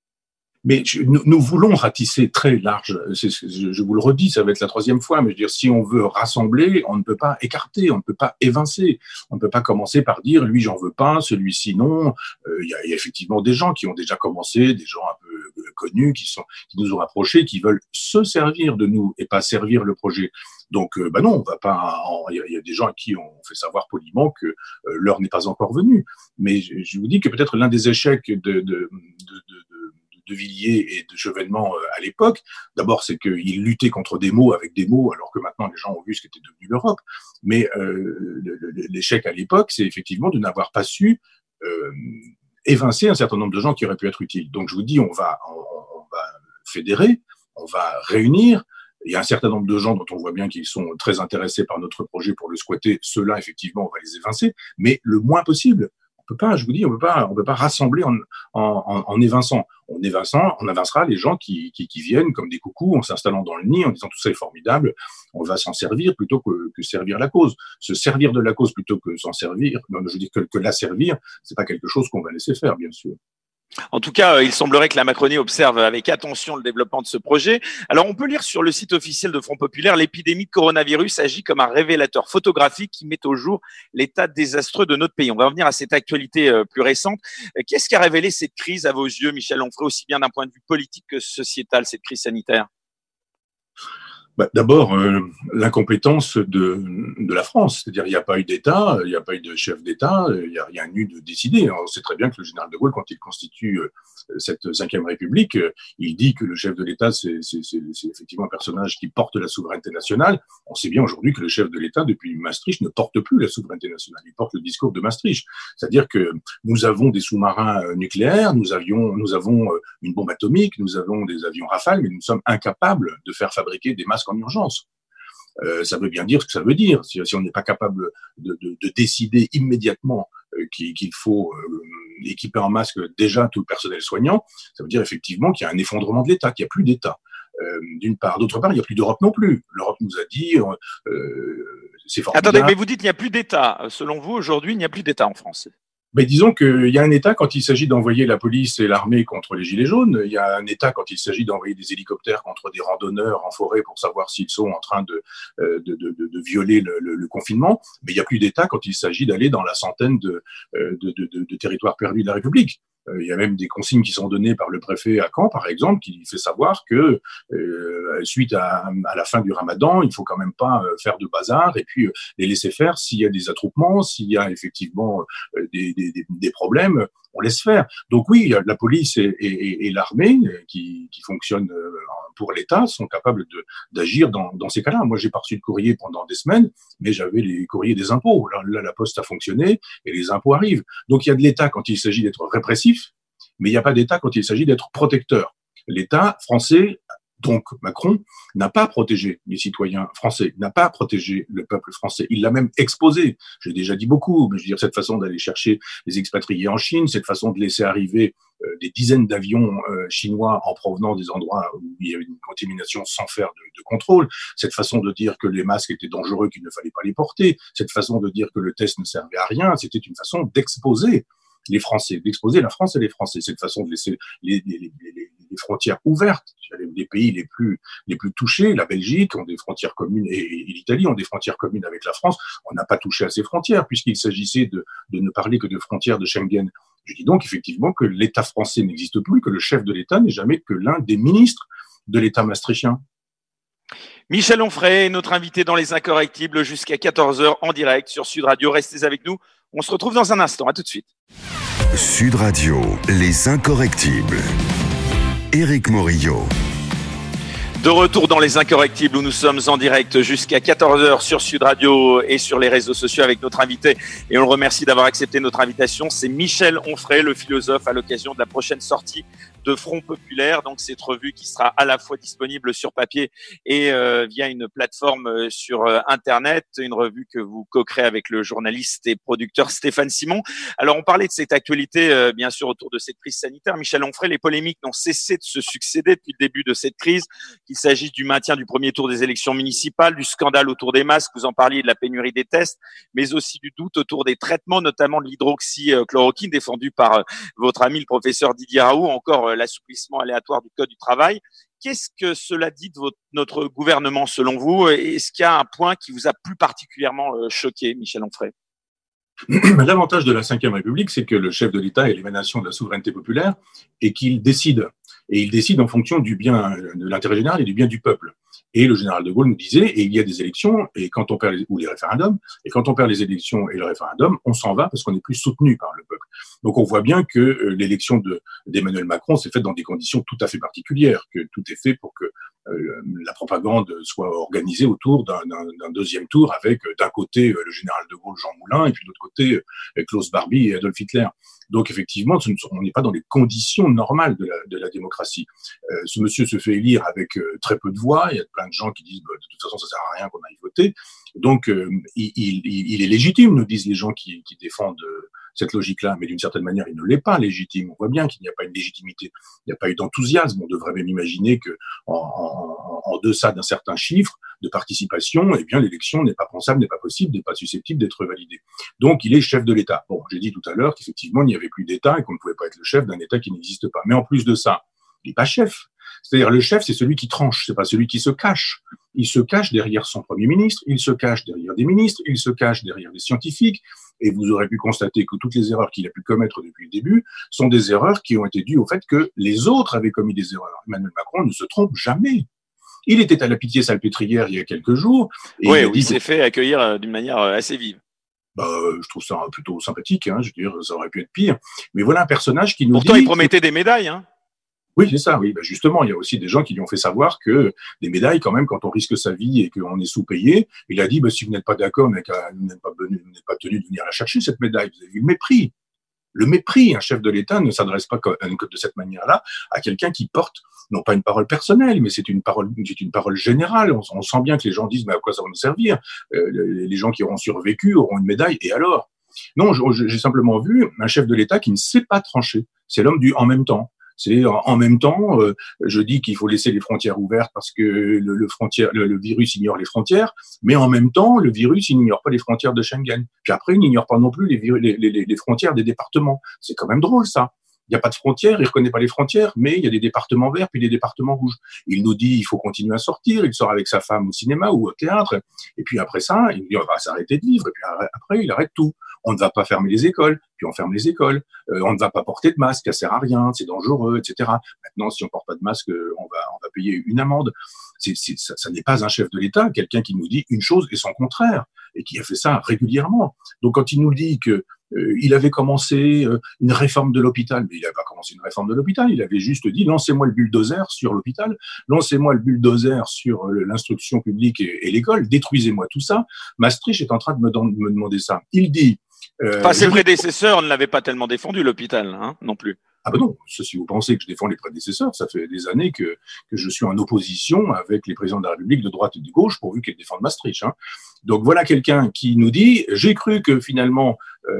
Mais je, nous, nous voulons ratisser très large. C'est, je, je vous le redis, ça va être la troisième fois, mais je veux dire, si on veut rassembler, on ne peut pas écarter, on ne peut pas évincer. On ne peut pas commencer par dire, lui, j'en veux pas, celui-ci, non. Il euh, y, a, y a effectivement des gens qui ont déjà commencé, des gens un peu connus, qui, sont, qui nous ont approchés, qui veulent se servir de nous et pas servir le projet. Donc, euh, bah non, on va pas. Il y, y a des gens à qui on fait savoir poliment que euh, l'heure n'est pas encore venue. Mais je, je vous dis que peut-être l'un des échecs de, de, de, de, de de Villiers et de Chevènement à l'époque, d'abord c'est qu'ils luttaient contre des mots avec des mots, alors que maintenant les gens ont vu ce qu'était devenu l'Europe. Mais euh, l'échec à l'époque, c'est effectivement de n'avoir pas su euh, évincer un certain nombre de gens qui auraient pu être utiles. Donc je vous dis, on va, on, on va fédérer, on va réunir. Il y a un certain nombre de gens dont on voit bien qu'ils sont très intéressés par notre projet pour le squatter. Ceux-là, effectivement, on va les évincer, mais le moins possible. On peut pas, je vous dis, on peut pas, on peut pas rassembler en, en, en évinçant. On évinçant, on évincera les gens qui, qui, qui viennent comme des coucous en s'installant dans le nid, en disant tout ça est formidable. On va s'en servir plutôt que, que servir la cause. Se servir de la cause plutôt que s'en servir, non, je veux dire que, que la servir, c'est pas quelque chose qu'on va laisser faire, bien sûr. En tout cas, il semblerait que la Macronie observe avec attention le développement de ce projet. Alors, on peut lire sur le site officiel de Front Populaire, l'épidémie de coronavirus agit comme un révélateur photographique qui met au jour l'état désastreux de notre pays. On va revenir à cette actualité plus récente. Qu'est-ce qui a révélé cette crise à vos yeux, Michel Onfray, aussi bien d'un point de vue politique que sociétal, cette crise sanitaire ? Bah, d'abord, euh, l'incompétence de, de la France. C'est-à-dire, il n'y a pas eu d'État, il n'y a pas eu de chef d'État, il n'y a rien eu de décidé. On sait très bien que le général de Gaulle, quand il constitue euh, cette cinquième République, euh, il dit que le chef de l'État, c'est, c'est, c'est, c'est effectivement un personnage qui porte la souveraineté nationale. On sait bien aujourd'hui que le chef de l'État, depuis Maastricht, ne porte plus la souveraineté nationale. Il porte le discours de Maastricht. C'est-à-dire que nous avons des sous-marins nucléaires, nous, avions, nous avons une bombe atomique, nous avons des avions Rafale, mais nous sommes incapables de faire fabriquer des masques en urgence. Euh, ça veut bien dire ce que ça veut dire. Si, si on n'est pas capable de, de, de décider immédiatement euh, qu'il, qu'il faut euh, équiper en masque déjà tout le personnel soignant, ça veut dire effectivement qu'il y a un effondrement de l'État, qu'il n'y a plus d'État. Euh, d'une part. D'autre part, il n'y a plus d'Europe non plus. L'Europe nous a dit, euh, c'est formidable. Attendez, mais vous dites qu'il n'y a plus d'État. Selon vous, aujourd'hui, il n'y a plus d'État en France. Mais disons qu'il y a un État quand il s'agit d'envoyer la police et l'armée contre les gilets jaunes, il y a un État quand il s'agit d'envoyer des hélicoptères contre des randonneurs en forêt pour savoir s'ils sont en train de, de, de, de, de violer le, le, le confinement, mais il n'y a plus d'État quand il s'agit d'aller dans la centaine de, de, de, de, de territoires perdus de la République. Il y a même des consignes qui sont données par le préfet à Caen, par exemple, qui fait savoir que euh, suite à, à la fin du Ramadan, il faut quand même pas faire de bazar et puis euh, les laisser faire s'il y a des attroupements, s'il y a effectivement euh, des, des, des problèmes, on laisse faire. Donc oui, la police et, et, et l'armée qui, qui fonctionnent pour l'État sont capables de, d'agir dans, dans ces cas-là. Moi, j'ai pas reçu de courrier pendant des semaines, mais j'avais les courriers des impôts. Là, là, la poste a fonctionné et les impôts arrivent. Donc il y a de l'État quand il s'agit d'être répressif, mais il n'y a pas d'État quand il s'agit d'être protecteur. L'État français, donc Macron, n'a pas protégé les citoyens français, n'a pas protégé le peuple français. Il l'a même exposé. J'ai déjà dit beaucoup, mais je veux dire, cette façon d'aller chercher les expatriés en Chine, cette façon de laisser arriver euh, des dizaines d'avions euh, chinois en provenance des endroits où il y avait une contamination sans faire de, de contrôle, cette façon de dire que les masques étaient dangereux, qu'il ne fallait pas les porter, cette façon de dire que le test ne servait à rien, c'était une façon d'exposer les Français, d'exposer la France et les Français. Cette façon de laisser les, les, les, les, les frontières ouvertes. Les pays les plus, les plus touchés, la Belgique, ont des frontières communes et, et l'Italie ont des frontières communes avec la France. On n'a pas touché à ces frontières puisqu'il s'agissait de, de ne parler que de frontières de Schengen. Je dis donc effectivement que l'État français n'existe plus, que le chef de l'État n'est jamais que l'un des ministres de l'État maastrichtien. Michel Onfray, notre invité dans Les Incorrectibles jusqu'à quatorze heures en direct sur Sud Radio. Restez avec nous. On se retrouve dans un instant. À tout de suite. Sud Radio, Les Incorrectibles. Éric Morillo. De retour dans Les Incorrectibles où nous sommes en direct jusqu'à quatorze heures sur Sud Radio et sur les réseaux sociaux avec notre invité. Et on le remercie d'avoir accepté notre invitation. C'est Michel Onfray, le philosophe, à l'occasion de la prochaine sortie de Front Populaire. Donc, cette revue qui sera à la fois disponible sur papier et euh, via une plateforme sur euh, Internet. Une revue que vous co-créez avec le journaliste et producteur Stéphane Simon. Alors, on parlait de cette actualité, euh, bien sûr, autour de cette crise sanitaire. Michel Onfray, les polémiques n'ont cessé de se succéder depuis le début de cette crise. Qu'il s'agisse du maintien du premier tour des élections municipales, du scandale autour des masques, vous en parliez, de la pénurie des tests, mais aussi du doute autour des traitements, notamment de l'hydroxychloroquine défendu par votre ami le professeur Didier Raoult, encore l'assouplissement aléatoire du Code du travail. Qu'est-ce que cela dit de votre, notre gouvernement selon vous? Est-ce qu'il y a un point qui vous a plus particulièrement choqué, Michel Onfray? L'avantage de la cinquième République, c'est que le chef de l'État est l'émanation de la souveraineté populaire et qu'il décide. Et il décide en fonction du bien, de l'intérêt général et du bien du peuple. Et le général de Gaulle nous disait, et il y a des élections, et quand on perd les, ou les référendums, et quand on perd les élections et le référendum, on s'en va parce qu'on n'est plus soutenu par le peuple. Donc on voit bien que euh, l'élection de, d'Emmanuel Macron s'est faite dans des conditions tout à fait particulières, que tout est fait pour que euh, la propagande soit organisée autour d'un, d'un, d'un deuxième tour avec euh, d'un côté euh, le général de Gaulle, Jean Moulin, et puis de l'autre côté euh, Klaus Barbie et Adolf Hitler. Donc effectivement, on n'est pas dans les conditions normales de la, de la démocratie. Euh, ce monsieur se fait élire avec euh, très peu de voix. Il y a plein de gens qui disent bah, de toute façon ça sert à rien qu'on aille voter. Donc euh, il, il, il est légitime, nous disent les gens qui, qui défendent euh, cette logique-là, mais d'une certaine manière, il ne l'est pas légitime. On voit bien qu'il n'y a pas une légitimité, il n'y a pas eu d'enthousiasme. On devrait même imaginer que en, en, en deçà d'un certain chiffre de participation, eh bien l'élection n'est pas pensable, n'est pas possible, n'est pas susceptible d'être validée. Donc il est chef de l'État. Bon, j'ai dit tout à l'heure qu'effectivement il n'y avait plus d'État et qu'on ne pouvait pas être le chef d'un État qui n'existe pas. Mais en plus de ça, il n'est pas chef. C'est-à-dire le chef, c'est celui qui tranche, c'est pas celui qui se cache. Il se cache derrière son Premier ministre, il se cache derrière des ministres, il se cache derrière des scientifiques. Et vous aurez pu constater que toutes les erreurs qu'il a pu commettre depuis le début sont des erreurs qui ont été dues au fait que les autres avaient commis des erreurs. Emmanuel Macron ne se trompe jamais. Il était à la Pitié-Salpêtrière il y a quelques jours. Et oui, il, il s'est fait accueillir d'une manière assez vive. Bah, je trouve ça plutôt sympathique, hein, je veux dire, ça aurait pu être pire. Mais voilà un personnage qui nous Pourtant, dit... il promettait des médailles, hein. Oui, c'est ça, oui. Ben justement, il y a aussi des gens qui lui ont fait savoir que des médailles, quand même, quand on risque sa vie et qu'on est sous-payé, il a dit, ben, si vous n'êtes pas d'accord, mais que vous n'êtes pas, venu, vous n'êtes pas tenu de venir la chercher, cette médaille. Vous avez vu le mépris. Le mépris. Un chef de l'État ne s'adresse pas que de cette manière-là à quelqu'un qui porte, non pas une parole personnelle, mais c'est une parole, c'est une parole générale. On, on sent bien que les gens disent, mais à quoi ça va nous servir? euh, Les gens qui auront survécu auront une médaille, et alors? Non, j'ai simplement vu un chef de l'État qui ne sait pas trancher. C'est l'homme du en même temps. C'est en, en même temps, euh, je dis qu'il faut laisser les frontières ouvertes parce que le, le, frontière, le, le virus ignore les frontières, mais en même temps, le virus, il n'ignore pas les frontières de Schengen. Puis après, il n'ignore pas non plus les, les, les, les frontières des départements. C'est quand même drôle, ça. Il n'y a pas de frontières, il reconnaît pas les frontières, mais il y a des départements verts puis des départements rouges. Il nous dit il faut continuer à sortir, il sort avec sa femme au cinéma ou au théâtre, et puis après ça, il dit on va s'arrêter de vivre, et puis après il arrête tout. On ne va pas fermer les écoles, puis on ferme les écoles. Euh, on ne va pas porter de masque, ça sert à rien, c'est dangereux, et cetera. Maintenant, si on porte pas de masque, on va on va payer une amende. C'est, c'est, ça, ça n'est pas un chef de l'État, quelqu'un qui nous dit une chose et son contraire, et qui a fait ça régulièrement. Donc quand il nous dit que Euh, il avait commencé euh, une réforme de l'hôpital, mais il n'avait pas commencé une réforme de l'hôpital, il avait juste dit lancez-moi le bulldozer sur l'hôpital, lancez-moi le bulldozer sur euh, l'instruction publique et, et l'école, détruisez-moi tout ça. Maastricht est en train de me, de me demander ça. Il dit… Euh, enfin, ses je... prédécesseurs ne l'avaient pas tellement défendu, l'hôpital, hein, non plus. Ah ben non, si vous pensez que je défends les prédécesseurs, ça fait des années que, que je suis en opposition avec les présidents de la République de droite et de gauche pourvu qu'ils défendent Maastricht. Hein. Donc voilà quelqu'un qui nous dit, j'ai cru que finalement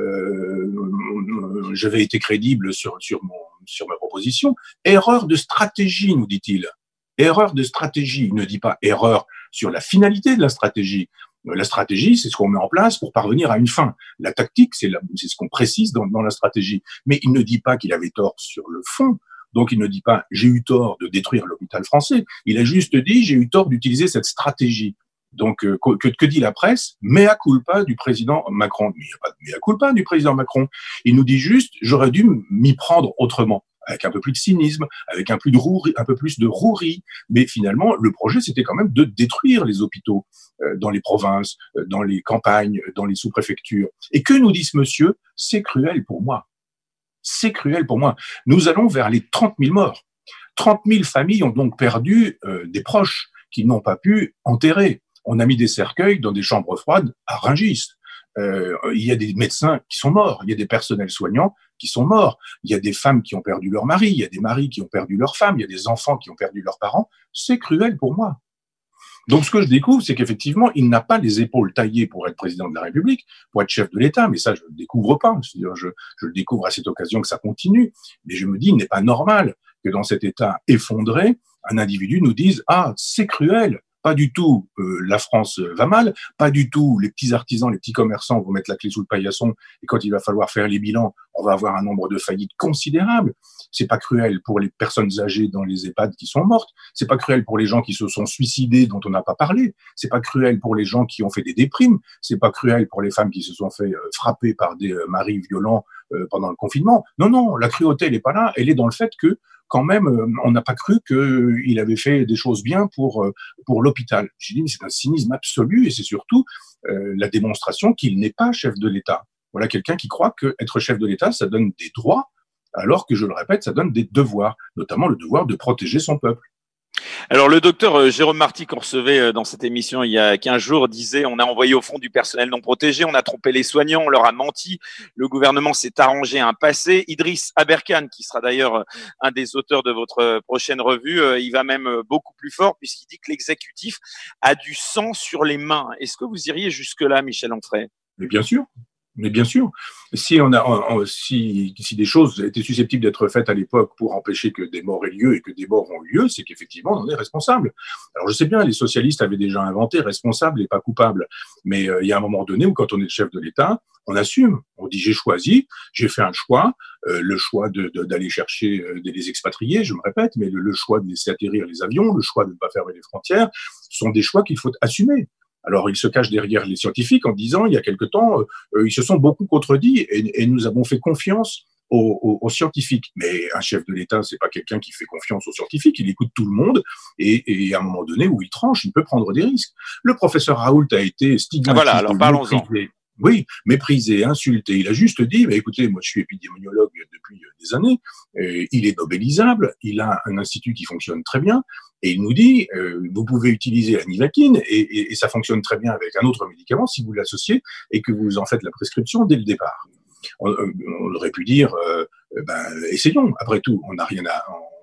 euh, j'avais été crédible sur, sur, mon, sur ma proposition. Erreur de stratégie, nous dit-il. Erreur de stratégie. Il ne dit pas erreur sur la finalité de la stratégie. La stratégie, c'est ce qu'on met en place pour parvenir à une fin. La tactique, c'est, la, c'est ce qu'on précise dans, dans la stratégie. Mais il ne dit pas qu'il avait tort sur le fond. Donc, il ne dit pas « j'ai eu tort de détruire l'hôpital français ». Il a juste dit « j'ai eu tort d'utiliser cette stratégie ». Donc, euh, que, que dit la presse? Mea culpa du président Macron. Mais il n'y a pas de mea culpa du président Macron. Il nous dit juste « j'aurais dû m'y prendre autrement ». Avec un peu plus de cynisme, avec un, plus de rouerie, un peu plus de rouerie. Mais finalement, le projet, c'était quand même de détruire les hôpitaux euh, dans les provinces, euh, dans les campagnes, dans les sous-préfectures. Et que nous dit ce monsieur? C'est cruel pour moi. C'est cruel pour moi. Nous allons vers les trente mille morts. trente mille familles ont donc perdu euh, des proches qu'ils n'ont pas pu enterrer. On a mis des cercueils dans des chambres froides à Rungis. Euh, il y a des médecins qui sont morts, il y a des personnels soignants qui sont morts, il y a des femmes qui ont perdu leur mari, il y a des maris qui ont perdu leurs femmes, il y a des enfants qui ont perdu leurs parents. C'est cruel pour moi. Donc ce que je découvre, c'est qu'effectivement, il n'a pas les épaules taillées pour être président de la République, pour être chef de l'État, mais ça, je ne le découvre pas. C'est-à-dire, je, je le découvre à cette occasion que ça continue. Mais je me dis, il n'est pas normal que dans cet État effondré, un individu nous dise « Ah, c'est cruel ». Pas du tout, euh, la France va mal, pas du tout, les petits artisans, les petits commerçants vont mettre la clé sous le paillasson et quand il va falloir faire les bilans, on va avoir un nombre de faillites considérable. C'est pas cruel pour les personnes âgées dans les EHPAD qui sont mortes, c'est pas cruel pour les gens qui se sont suicidés dont on n'a pas parlé, c'est pas cruel pour les gens qui ont fait des déprimes, c'est pas cruel pour les femmes qui se sont fait euh, frapper par des euh, maris violents euh, pendant le confinement. Non, non, la cruauté, elle est pas là, elle est dans le fait que quand même, on n'a pas cru qu'il avait fait des choses bien pour pour l'hôpital. J'ai dit, mais c'est un cynisme absolu et c'est surtout euh, la démonstration qu'il n'est pas chef de l'État. Voilà quelqu'un qui croit qu'être chef de l'État, ça donne des droits, alors que, je le répète, ça donne des devoirs, notamment le devoir de protéger son peuple. Alors, le docteur Jérôme Marty, qu'on recevait dans cette émission il y a quinze jours, disait « On a envoyé au fond du personnel non protégé, on a trompé les soignants, on leur a menti, le gouvernement s'est arrangé un passé ». Idriss Aberkan, qui sera d'ailleurs un des auteurs de votre prochaine revue, il va même beaucoup plus fort puisqu'il dit que l'exécutif a du sang sur les mains. Est-ce que vous iriez jusque-là, Michel Onfray? Mais bien sûr. Mais bien sûr, si, on a, on, si, si des choses étaient susceptibles d'être faites à l'époque pour empêcher que des morts aient lieu et que des morts ont eu lieu, c'est qu'effectivement, on en est responsable. Alors, je sais bien, les socialistes avaient déjà inventé responsable et pas coupable. Mais euh, il y a un moment donné où, quand on est le chef de l'État, on assume. On dit, j'ai choisi, j'ai fait un choix, euh, le choix de, de, d'aller chercher euh, des, des expatriés, je me répète, mais le, le choix de laisser atterrir les avions, le choix de ne pas fermer les frontières, sont des choix qu'il faut assumer. Alors, ils se cachent derrière les scientifiques en disant, il y a quelque temps, euh, ils se sont beaucoup contredits et, et nous avons fait confiance aux, aux, aux scientifiques. Mais un chef de l'État, c'est pas quelqu'un qui fait confiance aux scientifiques, il écoute tout le monde et, et à un moment donné où il tranche, il peut prendre des risques. Le professeur Raoult a été stigmatisé. Ah voilà, alors parlons-en. Oui, méprisé, insulté. Il a juste dit, bah, écoutez, moi je suis épidémiologue depuis des années, euh, il est nobélisable, il a un institut qui fonctionne très bien, et il nous dit, euh, vous pouvez utiliser la nivaquine, et, et, et ça fonctionne très bien avec un autre médicament si vous l'associez et que vous en faites la prescription dès le départ. On, on aurait pu dire, euh, ben, essayons, après tout, on n'a rien à...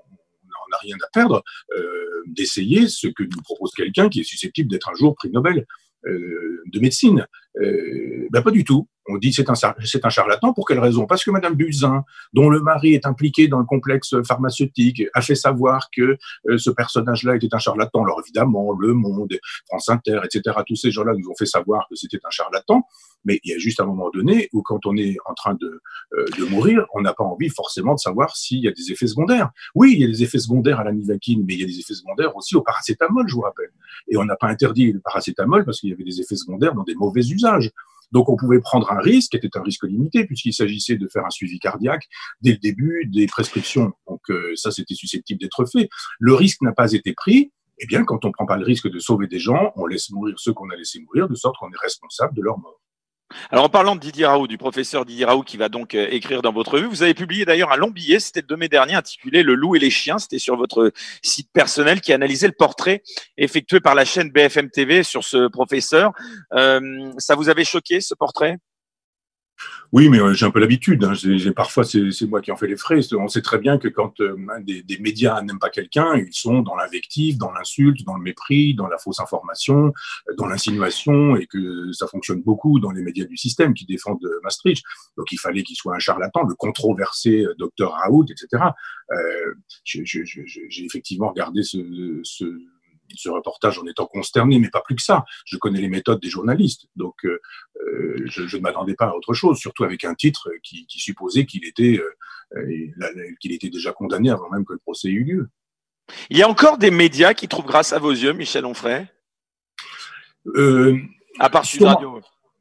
On n'a rien à perdre euh, d'essayer ce que nous propose quelqu'un qui est susceptible d'être un jour prix Nobel euh, de médecine. Euh, ben pas du tout. On dit c'est un, c'est un charlatan. Pour quelle raison? Parce que Madame Buzyn, dont le mari est impliqué dans le complexe pharmaceutique, a fait savoir que euh, ce personnage-là était un charlatan. Alors évidemment, Le Monde, France Inter, et cetera, tous ces gens-là nous ont fait savoir que c'était un charlatan. Mais il y a juste un moment donné où, quand on est en train de, euh, de mourir, on n'a pas envie forcément de savoir s'il y a des effets secondaires. Oui, il y a des effets secondaires à la nivaquine, mais il y a des effets secondaires aussi au paracétamol, je vous rappelle. Et on n'a pas interdit le paracétamol parce qu'il y avait des effets secondaires dans des mauvais usages. Donc, on pouvait prendre un risque, qui était un risque limité, puisqu'il s'agissait de faire un suivi cardiaque dès le début des prescriptions. Donc, euh, ça, c'était susceptible d'être fait. Le risque n'a pas été pris. Eh bien, quand on ne prend pas le risque de sauver des gens, on laisse mourir ceux qu'on a laissés mourir, de sorte qu'on est responsable de leur mort. Alors, en parlant de Didier Raoult, du professeur Didier Raoult, qui va donc euh, écrire dans votre revue, vous avez publié d'ailleurs un long billet, c'était le deux mai dernier, intitulé Le loup et les chiens. C'était sur votre site personnel, qui analysait le portrait effectué par la chaîne B F M T V sur ce professeur. Euh, ça vous avait choqué, ce portrait ? Oui, mais euh, j'ai un peu l'habitude. Hein. J'ai, j'ai, parfois, c'est, c'est moi qui en fais les frais. On sait très bien que quand euh, des, des médias n'aiment pas quelqu'un, ils sont dans l'invective, dans l'insulte, dans le mépris, dans la fausse information, dans l'insinuation, et que ça fonctionne beaucoup dans les médias du système qui défendent Maastricht. Donc, il fallait qu'il soit un charlatan, le controversé docteur Raoult, et cetera. Euh, je, je, je, j'ai effectivement regardé ce... ce ce reportage en étant consterné, mais pas plus que ça. Je connais les méthodes des journalistes, donc euh, je, je ne m'attendais pas à autre chose, surtout avec un titre qui, qui supposait qu'il était, euh, qu'il était déjà condamné avant même que le procès eût lieu. Il y a encore des médias qui trouvent grâce à vos yeux, Michel Onfray, euh, à part Sud Radio.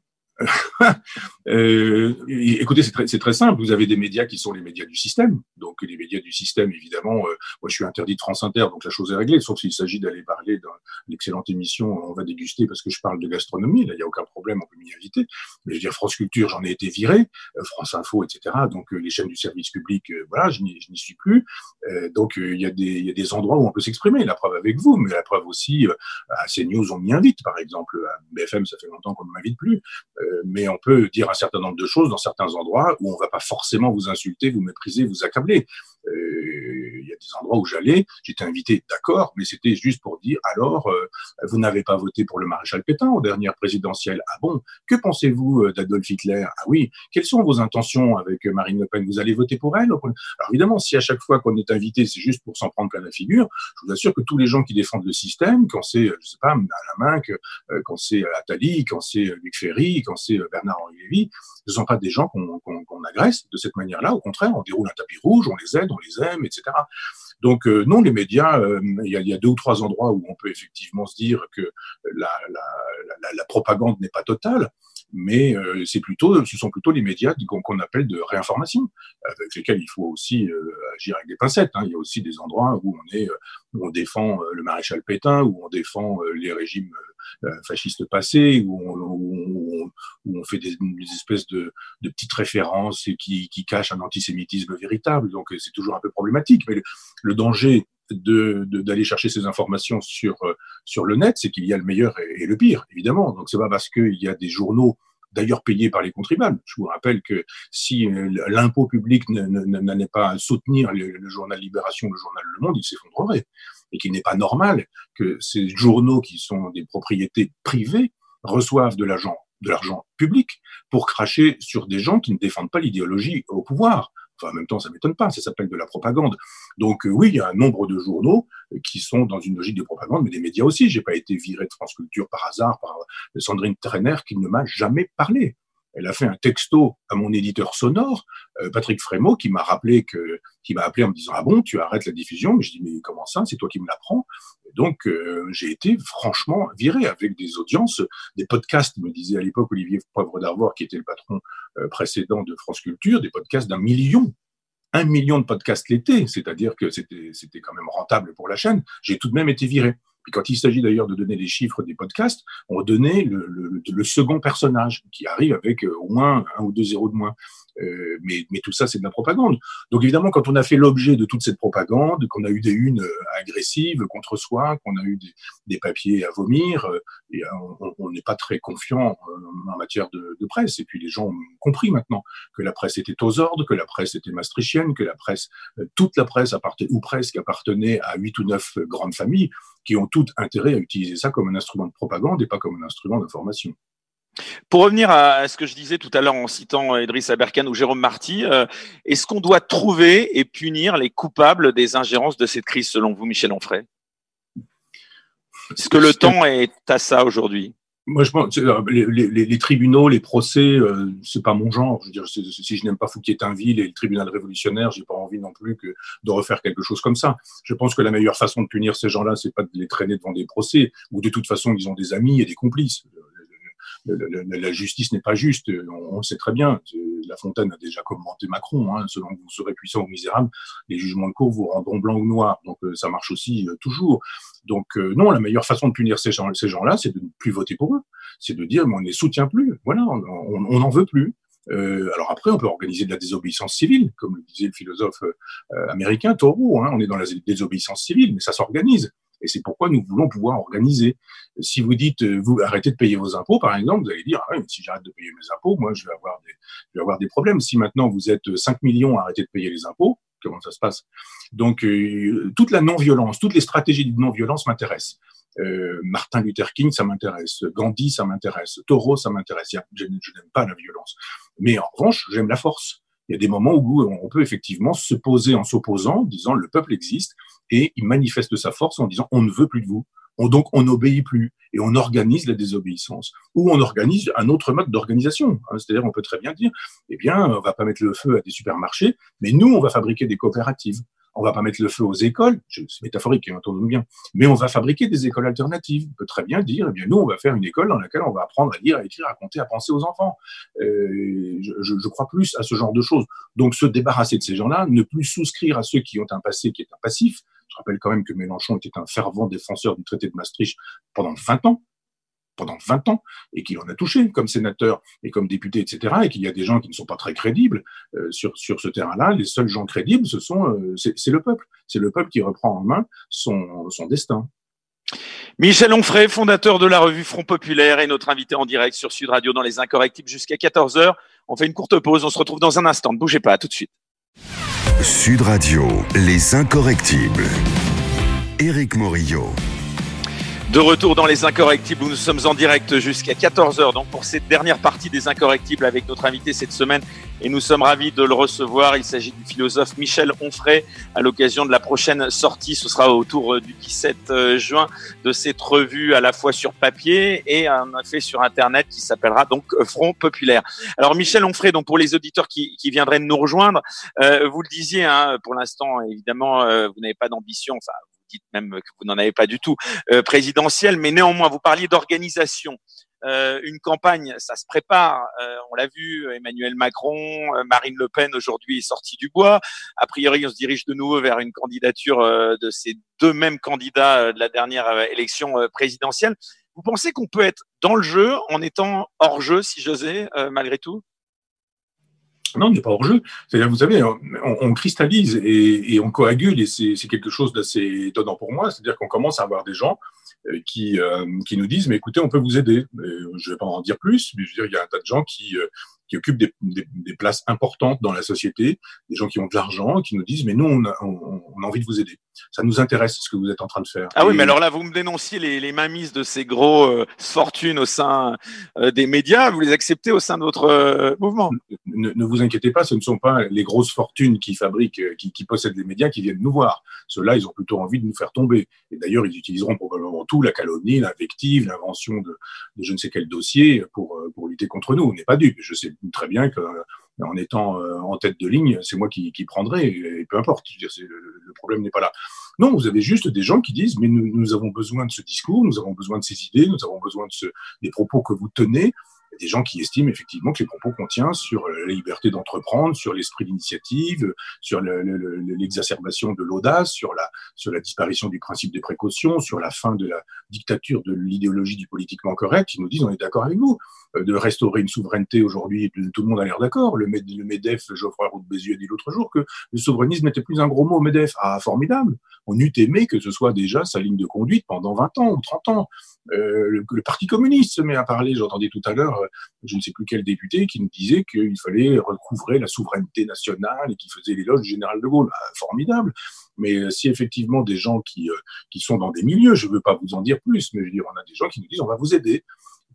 euh, écoutez, c'est très, c'est très simple. Vous avez des médias qui sont les médias du système. Donc, les médias du système, évidemment, euh, moi, je suis interdit de France Inter, donc la chose est réglée. Sauf s'il s'agit d'aller parler dans l'excellente émission On va déguster parce que je parle de gastronomie. Là, il n'y a aucun problème, on peut m'y inviter. Mais je veux dire, France Culture, j'en ai été viré. Euh, France Info, et cetera. Donc, euh, les chaînes du service public, euh, voilà, je n'y, je n'y suis plus. Euh, donc, euh, il y a des, il y a des endroits où on peut s'exprimer. La preuve avec vous, mais la preuve aussi, euh, à CNews, on m'y invite, par exemple. À B F M, ça fait longtemps qu'on ne m'invite plus. Euh, mais on peut dire un certain nombre de choses dans certains endroits où on ne va pas forcément vous insulter, vous mépriser, vous accabler. Euh, il y a des endroits où j'allais, j'étais invité, d'accord, mais c'était juste pour dire, alors, euh, vous n'avez pas voté pour le maréchal Pétain aux dernières présidentielles. Ah bon? Que pensez-vous d'Adolf Hitler? Ah oui. Quelles sont vos intentions avec Marine Le Pen? Vous allez voter pour elle? Alors évidemment, si à chaque fois qu'on est invité, c'est juste pour s'en prendre plein la figure, je vous assure que tous les gens qui défendent le système, quand c'est, je sais pas, Alain Minc, quand c'est Attali, quand c'est Luc Ferry, quand c'est Bernard-Henri Lévy, ce ne sont pas des gens qu'on, qu'on, qu'on agresse de cette manière-là. Au contraire, on déroule un tapis rouge, on les aide, on les aime, et cetera. Donc euh, non, les médias, euh, il y a, il y a deux ou trois endroits où on peut effectivement se dire que la, la, la, la propagande n'est pas totale, mais euh, c'est plutôt, ce sont plutôt les médias qu'on, qu'on appelle de réinformation, avec lesquels il faut aussi euh, agir avec des pincettes. Hein. Il y a aussi des endroits où on est, où on défend le maréchal Pétain, où on défend les régimes euh, fascistes passés, où on, où on, où on fait des, des espèces de, de petites références qui, qui cachent un antisémitisme véritable. Donc c'est toujours un peu problématique. Mais le, le danger de, de, d'aller chercher ces informations sur, sur le net, c'est qu'il y a le meilleur et, et le pire, évidemment. Donc c'est pas parce qu'il y a des journaux d'ailleurs payés par les contribuables. Je vous rappelle que si l'impôt public n'allait pas à soutenir le, le journal Libération, le journal Le Monde, il s'effondrerait. Et qu'il n'est pas normal que ces journaux qui sont des propriétés privées reçoivent de l'argent, de l'argent public pour cracher sur des gens qui ne défendent pas l'idéologie au pouvoir. Enfin, en même temps, ça m'étonne pas, ça s'appelle de la propagande. Donc euh, oui, il y a un nombre de journaux qui sont dans une logique de propagande, mais des médias aussi. J'ai pas été viré de France Culture par hasard par Sandrine Trainer qui ne m'a jamais parlé. Elle a fait un texto à mon éditeur sonore, euh, Patrick Frémaux, qui m'a rappelé que, qui m'a appelé en me disant ah bon, tu arrêtes la diffusion. Mais je dis mais comment ça, c'est toi qui me l'apprends. Et donc euh, j'ai été franchement viré avec des audiences, des podcasts, me disait à l'époque Olivier Poivre d'Arvor, qui était le patron euh, précédent de France Culture, des podcasts d'un million. Un million de podcasts l'été, c'est-à-dire que c'était, c'était quand même rentable pour la chaîne. J'ai tout de même été viré. Puis quand il s'agit d'ailleurs de donner les chiffres des podcasts, on donnait le, le, le second personnage qui arrive avec au moins un ou deux zéros de moins. Euh, mais, mais tout ça, c'est de la propagande. Donc évidemment, quand on a fait l'objet de toute cette propagande, qu'on a eu des unes agressives contre soi, qu'on a eu des, des papiers à vomir, euh, et on n'est pas très confiant euh, en matière de, de presse. Et puis les gens ont compris maintenant que la presse était aux ordres, que la presse était maastrichtienne, que la presse, euh, toute la presse appartenait, ou presque appartenait à huit ou neuf grandes familles qui ont tout intérêt à utiliser ça comme un instrument de propagande et pas comme un instrument d'information. Pour revenir à ce que je disais tout à l'heure en citant Idriss Aberkane ou Jérôme Marty, euh, est-ce qu'on doit trouver et punir les coupables des ingérences de cette crise, selon vous, Michel Onfray? Est-ce que le temps est à ça aujourd'hui? Moi, je pense les, les, les tribunaux, les procès, euh, c'est pas mon genre. Je veux dire, si je n'aime pas Fouquier-Tinville et le tribunal révolutionnaire, j'ai pas envie non plus que de refaire quelque chose comme ça. Je pense que la meilleure façon de punir ces gens-là, c'est pas de les traîner devant des procès, où de toute façon ils ont des amis et des complices. Le, le, le, la justice n'est pas juste, on, on le sait très bien. La Fontaine a déjà commenté Macron, hein, selon que vous serez puissant ou misérable, les jugements de cour vous rendront blanc ou noir. Donc euh, ça marche aussi euh, toujours. Donc euh, non, la meilleure façon de punir ces, gens, ces gens-là, c'est de ne plus voter pour eux. C'est de dire, mais on ne les soutient plus. Voilà, on n'en veut plus. Euh, alors après, on peut organiser de la désobéissance civile, comme le disait le philosophe euh, américain Thoreau. Hein, on est dans la désobéissance civile, mais ça s'organise. Et c'est pourquoi nous voulons pouvoir organiser. Si vous dites, vous arrêtez de payer vos impôts, par exemple, vous allez dire, ah oui, mais si j'arrête de payer mes impôts, moi, je vais avoir des, je vais avoir des problèmes. Si maintenant vous êtes cinq millions à arrêter de payer les impôts, comment ça se passe? Donc, euh, toute la non-violence, toutes les stratégies de non-violence m'intéressent. Euh, Martin Luther King, ça m'intéresse. Gandhi, ça m'intéresse. Thoreau, ça m'intéresse. Je, je n'aime pas la violence. Mais en revanche, j'aime la force. Il y a des moments où on peut effectivement se poser en s'opposant, en disant le peuple existe, et il manifeste sa force en disant on ne veut plus de vous. On, donc on n'obéit plus et on organise la désobéissance. Ou on organise un autre mode d'organisation. Hein, c'est-à-dire on peut très bien dire, eh bien, on va pas mettre le feu à des supermarchés, mais nous, on va fabriquer des coopératives. On va pas mettre le feu aux écoles, c'est métaphorique, hein, entendons bien, mais on va fabriquer des écoles alternatives. On peut très bien dire, eh bien, nous, on va faire une école dans laquelle on va apprendre à lire, à écrire, à compter, à penser aux enfants. Euh, je, je, je crois plus à ce genre de choses. Donc, se débarrasser de ces gens-là, ne plus souscrire à ceux qui ont un passé qui est un passif. Je rappelle quand même que Mélenchon était un fervent défenseur du traité de Maastricht pendant vingt ans. pendant vingt ans, et qu'il en a touché comme sénateur et comme député, et cetera, et qu'il y a des gens qui ne sont pas très crédibles euh, sur, sur ce terrain-là. Les seuls gens crédibles, ce sont, euh, c'est, c'est le peuple. C'est le peuple qui reprend en main son, son destin. Michel Onfray, fondateur de la revue Front Populaire, est notre invité en direct sur Sud Radio dans Les Incorrectibles jusqu'à quatorze heures. On fait une courte pause, on se retrouve dans un instant. Ne bougez pas, à tout de suite. Sud Radio, Les Incorrectibles. Éric Morillo. De retour dans Les Incorrectibles où nous sommes en direct jusqu'à quatorze heures, donc pour cette dernière partie des Incorrectibles avec notre invité cette semaine, et nous sommes ravis de le recevoir. Il s'agit du philosophe Michel Onfray à l'occasion de la prochaine sortie. Ce sera autour du dix-sept juin de cette revue à la fois sur papier et en effet sur Internet qui s'appellera donc Front Populaire. Alors Michel Onfray, donc pour les auditeurs qui, qui viendraient de nous rejoindre, euh, vous le disiez, hein, pour l'instant évidemment euh, vous n'avez pas d'ambition, enfin dites même que vous n'en avez pas du tout, euh, présidentielle, mais néanmoins, vous parliez d'organisation. Euh, une campagne, ça se prépare. Euh, on l'a vu, Emmanuel Macron, euh, Marine Le Pen aujourd'hui est sortie du bois. A priori, on se dirige de nouveau vers une candidature euh, de ces deux mêmes candidats euh, de la dernière euh, élection euh, présidentielle. Vous pensez qu'on peut être dans le jeu en étant hors jeu, si j'osais, euh, malgré tout ? Non, on n'est pas hors jeu. C'est-à-dire, vous savez, on, on cristallise et, et on coagule, et c'est, c'est quelque chose d'assez étonnant pour moi. C'est-à-dire qu'on commence à avoir des gens euh, qui, euh, qui nous disent, mais écoutez, on peut vous aider. Euh, je ne vais pas en dire plus, mais je veux dire, il y a un tas de gens qui, euh, qui occupent des, des, des places importantes dans la société, des gens qui ont de l'argent, qui nous disent, mais nous, on a, on, on a envie de vous aider. Ça nous intéresse ce que vous êtes en train de faire. Ah et... oui, mais alors là, vous me dénonciez les, les mainmises de ces gros euh, fortunes au sein euh, des médias. Vous les acceptez au sein de votre euh, mouvement ? Ne, ne vous inquiétez pas, ce ne sont pas les grosses fortunes qui fabriquent, qui, qui possèdent les médias qui viennent nous voir. Ceux-là, ils ont plutôt envie de nous faire tomber. Et d'ailleurs, ils utiliseront probablement tout, la calomnie, l'invective, l'invention de, de je ne sais quel dossier pour, pour lutter contre nous. On n'est pas dupes. Je sais très bien que en étant en tête de ligne, c'est moi qui, qui prendrai, et peu importe. Je veux dire, c'est, le, le problème n'est pas là. Non, vous avez juste des gens qui disent, mais nous, nous avons besoin de ce discours, nous avons besoin de ces idées, nous avons besoin de ce, des propos que vous tenez. Des gens qui estiment effectivement que les propos qu'on tient sur la liberté d'entreprendre, sur l'esprit d'initiative, sur le, le, l'exacerbation de l'audace, sur la, sur la disparition du principe des précautions, sur la fin de la dictature de l'idéologie du politiquement correct, qui nous disent on est d'accord avec vous, de restaurer une souveraineté aujourd'hui, tout le monde a l'air d'accord. Le, le MEDEF, Geoffroy Roux de Bézieux, dit l'autre jour que le souverainisme n'était plus un gros mot au MEDEF. Ah, formidable. On eût aimé que ce soit déjà sa ligne de conduite pendant vingt ans ou trente ans. Euh, le, le Parti communiste se met à parler, j'entendais tout à l'heure, euh, je ne sais plus quel député qui nous disait qu'il fallait recouvrer la souveraineté nationale et qui faisait l'éloge du général de Gaulle. Ah, formidable. Mais euh, si effectivement des gens qui, euh, qui sont dans des milieux, je ne veux pas vous en dire plus, mais je veux dire, on a des gens qui nous disent on va vous aider.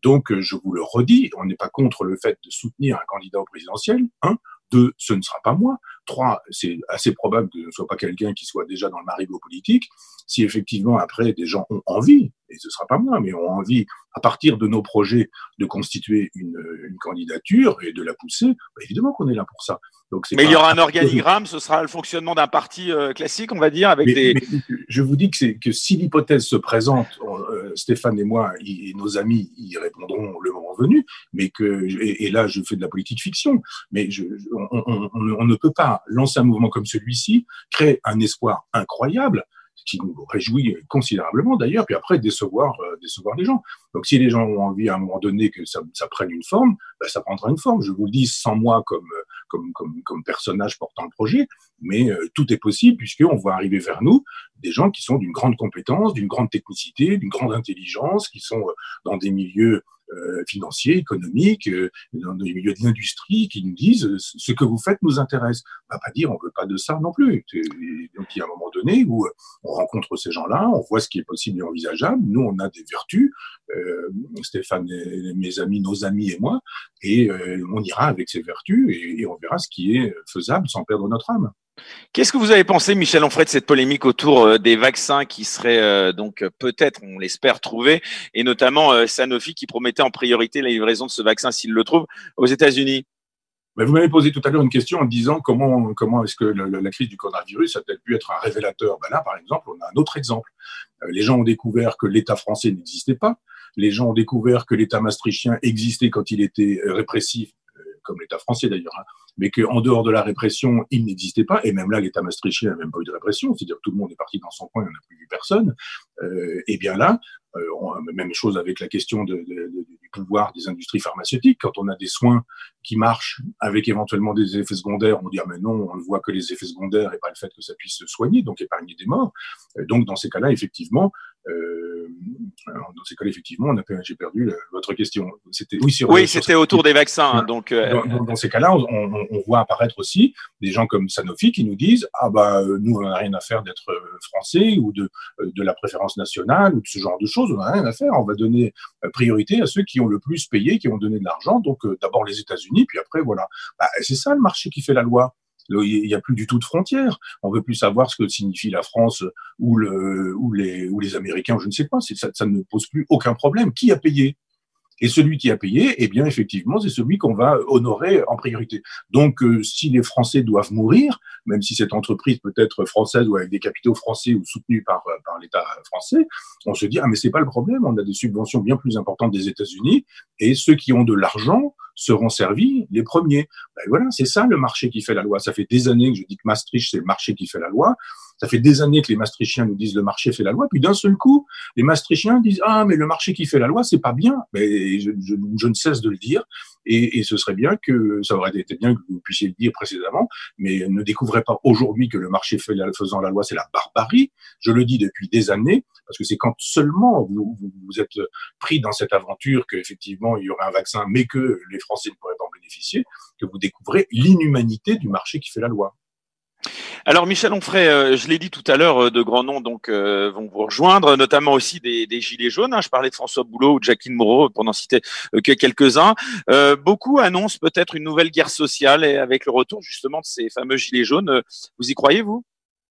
Donc, je vous le redis, on n'est pas contre le fait de soutenir un candidat au présidentiel. Un, deux, ce ne sera pas moi. Trois, c'est assez probable que ce ne soit pas quelqu'un qui soit déjà dans le marigot politique. Si effectivement, après, des gens ont envie, et ce ne sera pas moi, mais ont envie, à partir de nos projets, de constituer une, une candidature et de la pousser, bah évidemment qu'on est là pour ça. Donc, c'est mais pas il y aura un organigramme, ce sera le fonctionnement d'un parti euh, classique, on va dire, avec mais, des… Mais je vous dis que, c'est, que si l'hypothèse se présente, euh, Stéphane et moi y, et nos amis y répondront le moment venu, mais que, et, et là je fais de la politique fiction, mais je, on, on, on, on ne peut pas lancer un mouvement comme celui-ci, créer un espoir incroyable, qui nous réjouit considérablement d'ailleurs, puis après décevoir, euh, décevoir les gens. Donc si les gens ont envie à un moment donné que ça, ça prenne une forme, ben, ça prendra une forme. Je vous le dis sans moi comme, comme, comme, comme personnage portant le projet, mais euh, tout est possible puisqu'on voit arriver vers nous des gens qui sont d'une grande compétence, d'une grande technicité, d'une grande intelligence, qui sont euh, dans des milieux euh, financiers, économiques, euh, dans des milieux de l'industrie, qui nous disent euh, ce que vous faites nous intéresse. On va pas dire on veut pas de ça non plus. Et donc il y a un moment donné où on rencontre ces gens-là, on voit ce qui est possible et envisageable. Nous, on a des vertus, euh, Stéphane, et mes amis, nos amis et moi, et euh, on ira avec ces vertus et, et on verra ce qui est faisable sans perdre notre âme. Qu'est-ce que vous avez pensé, Michel Onfray, de cette polémique autour des vaccins qui seraient euh, donc peut-être, on l'espère, trouvés, et notamment euh, Sanofi qui promettait en priorité la livraison de ce vaccin s'il le trouve aux États-Unis? Mais vous m'avez posé tout à l'heure une question en disant comment, comment est-ce que le, le, la crise du coronavirus a-t-elle pu être un révélateur. Ben là, par exemple, on a un autre exemple. Euh, les gens ont découvert que l'État français n'existait pas. Les gens ont découvert que l'État maastrichtien existait quand il était répressif, euh, comme l'État français d'ailleurs, hein, mais qu'en dehors de la répression, il n'existait pas. Et même là, l'État maastrichtien n'a même pas eu de répression. C'est-à-dire que tout le monde est parti dans son coin, on n'a plus vu personne. Euh, et bien là, Euh, on, même chose avec la question de, de, de, du pouvoir des industries pharmaceutiques. Quand on a des soins qui marchent avec éventuellement des effets secondaires, on dit ah mais non, on ne voit que les effets secondaires et pas le fait que ça puisse se soigner, donc épargner des morts. Euh, donc dans ces cas-là, effectivement, euh, dans ces cas-là, effectivement, on a, j'ai perdu le, votre question. C'était oui, sur, oui, sur c'était autour des vaccins. Hein, donc euh... dans, dans, dans ces cas-là, on, on, on voit apparaître aussi des gens comme Sanofi qui nous disent ah bah nous on n'a rien à faire d'être français ou de de la préférence nationale ou de ce genre de choses. On n'a rien à faire. On va donner priorité à ceux qui ont le plus payé, qui ont donné de l'argent. Donc, euh, d'abord les États-Unis, puis après, voilà. Bah, c'est ça le marché qui fait la loi. Il n'y a plus du tout de frontières. On veut plus savoir ce que signifie la France ou, le, ou, les, ou les Américains, je ne sais pas. C'est, ça, ça ne pose plus aucun problème. Qui a payé ? Et celui qui a payé, eh bien, effectivement, c'est celui qu'on va honorer en priorité. Donc, euh, si les Français doivent mourir, même si cette entreprise peut être française ou avec des capitaux français ou soutenue par, par l'État français, on se dit, ah, mais c'est pas le problème, on a des subventions bien plus importantes des États-Unis, et ceux qui ont de l'argent seront servis les premiers. Ben voilà, c'est ça le marché qui fait la loi. Ça fait des années que je dis que Maastricht, c'est le marché qui fait la loi. Ça fait des années que les Maastrichtiens nous disent le marché fait la loi, puis d'un seul coup, les Maastrichtiens disent ah mais le marché qui fait la loi c'est pas bien. Mais je, je, je ne cesse de le dire et, et ce serait bien que ça aurait été bien que vous puissiez le dire précédemment, mais ne découvrez pas aujourd'hui que le marché fait la, faisant la loi c'est la barbarie. Je le dis depuis des années parce que c'est quand seulement vous, vous, vous êtes pris dans cette aventure qu'effectivement il y aurait un vaccin, mais que les Français ne pourraient pas en bénéficier, que vous découvrez l'inhumanité du marché qui fait la loi. Alors Michel Onfray, euh, je l'ai dit tout à l'heure, euh, de grands noms donc euh, vont vous rejoindre, notamment aussi des, des gilets jaunes. Hein, je parlais de François Boulot ou de Jacqueline Moreau, pour n'en citer euh, que quelques-uns. Euh, beaucoup annoncent peut-être une nouvelle guerre sociale et avec le retour justement de ces fameux gilets jaunes. Euh, vous y croyez, vous ?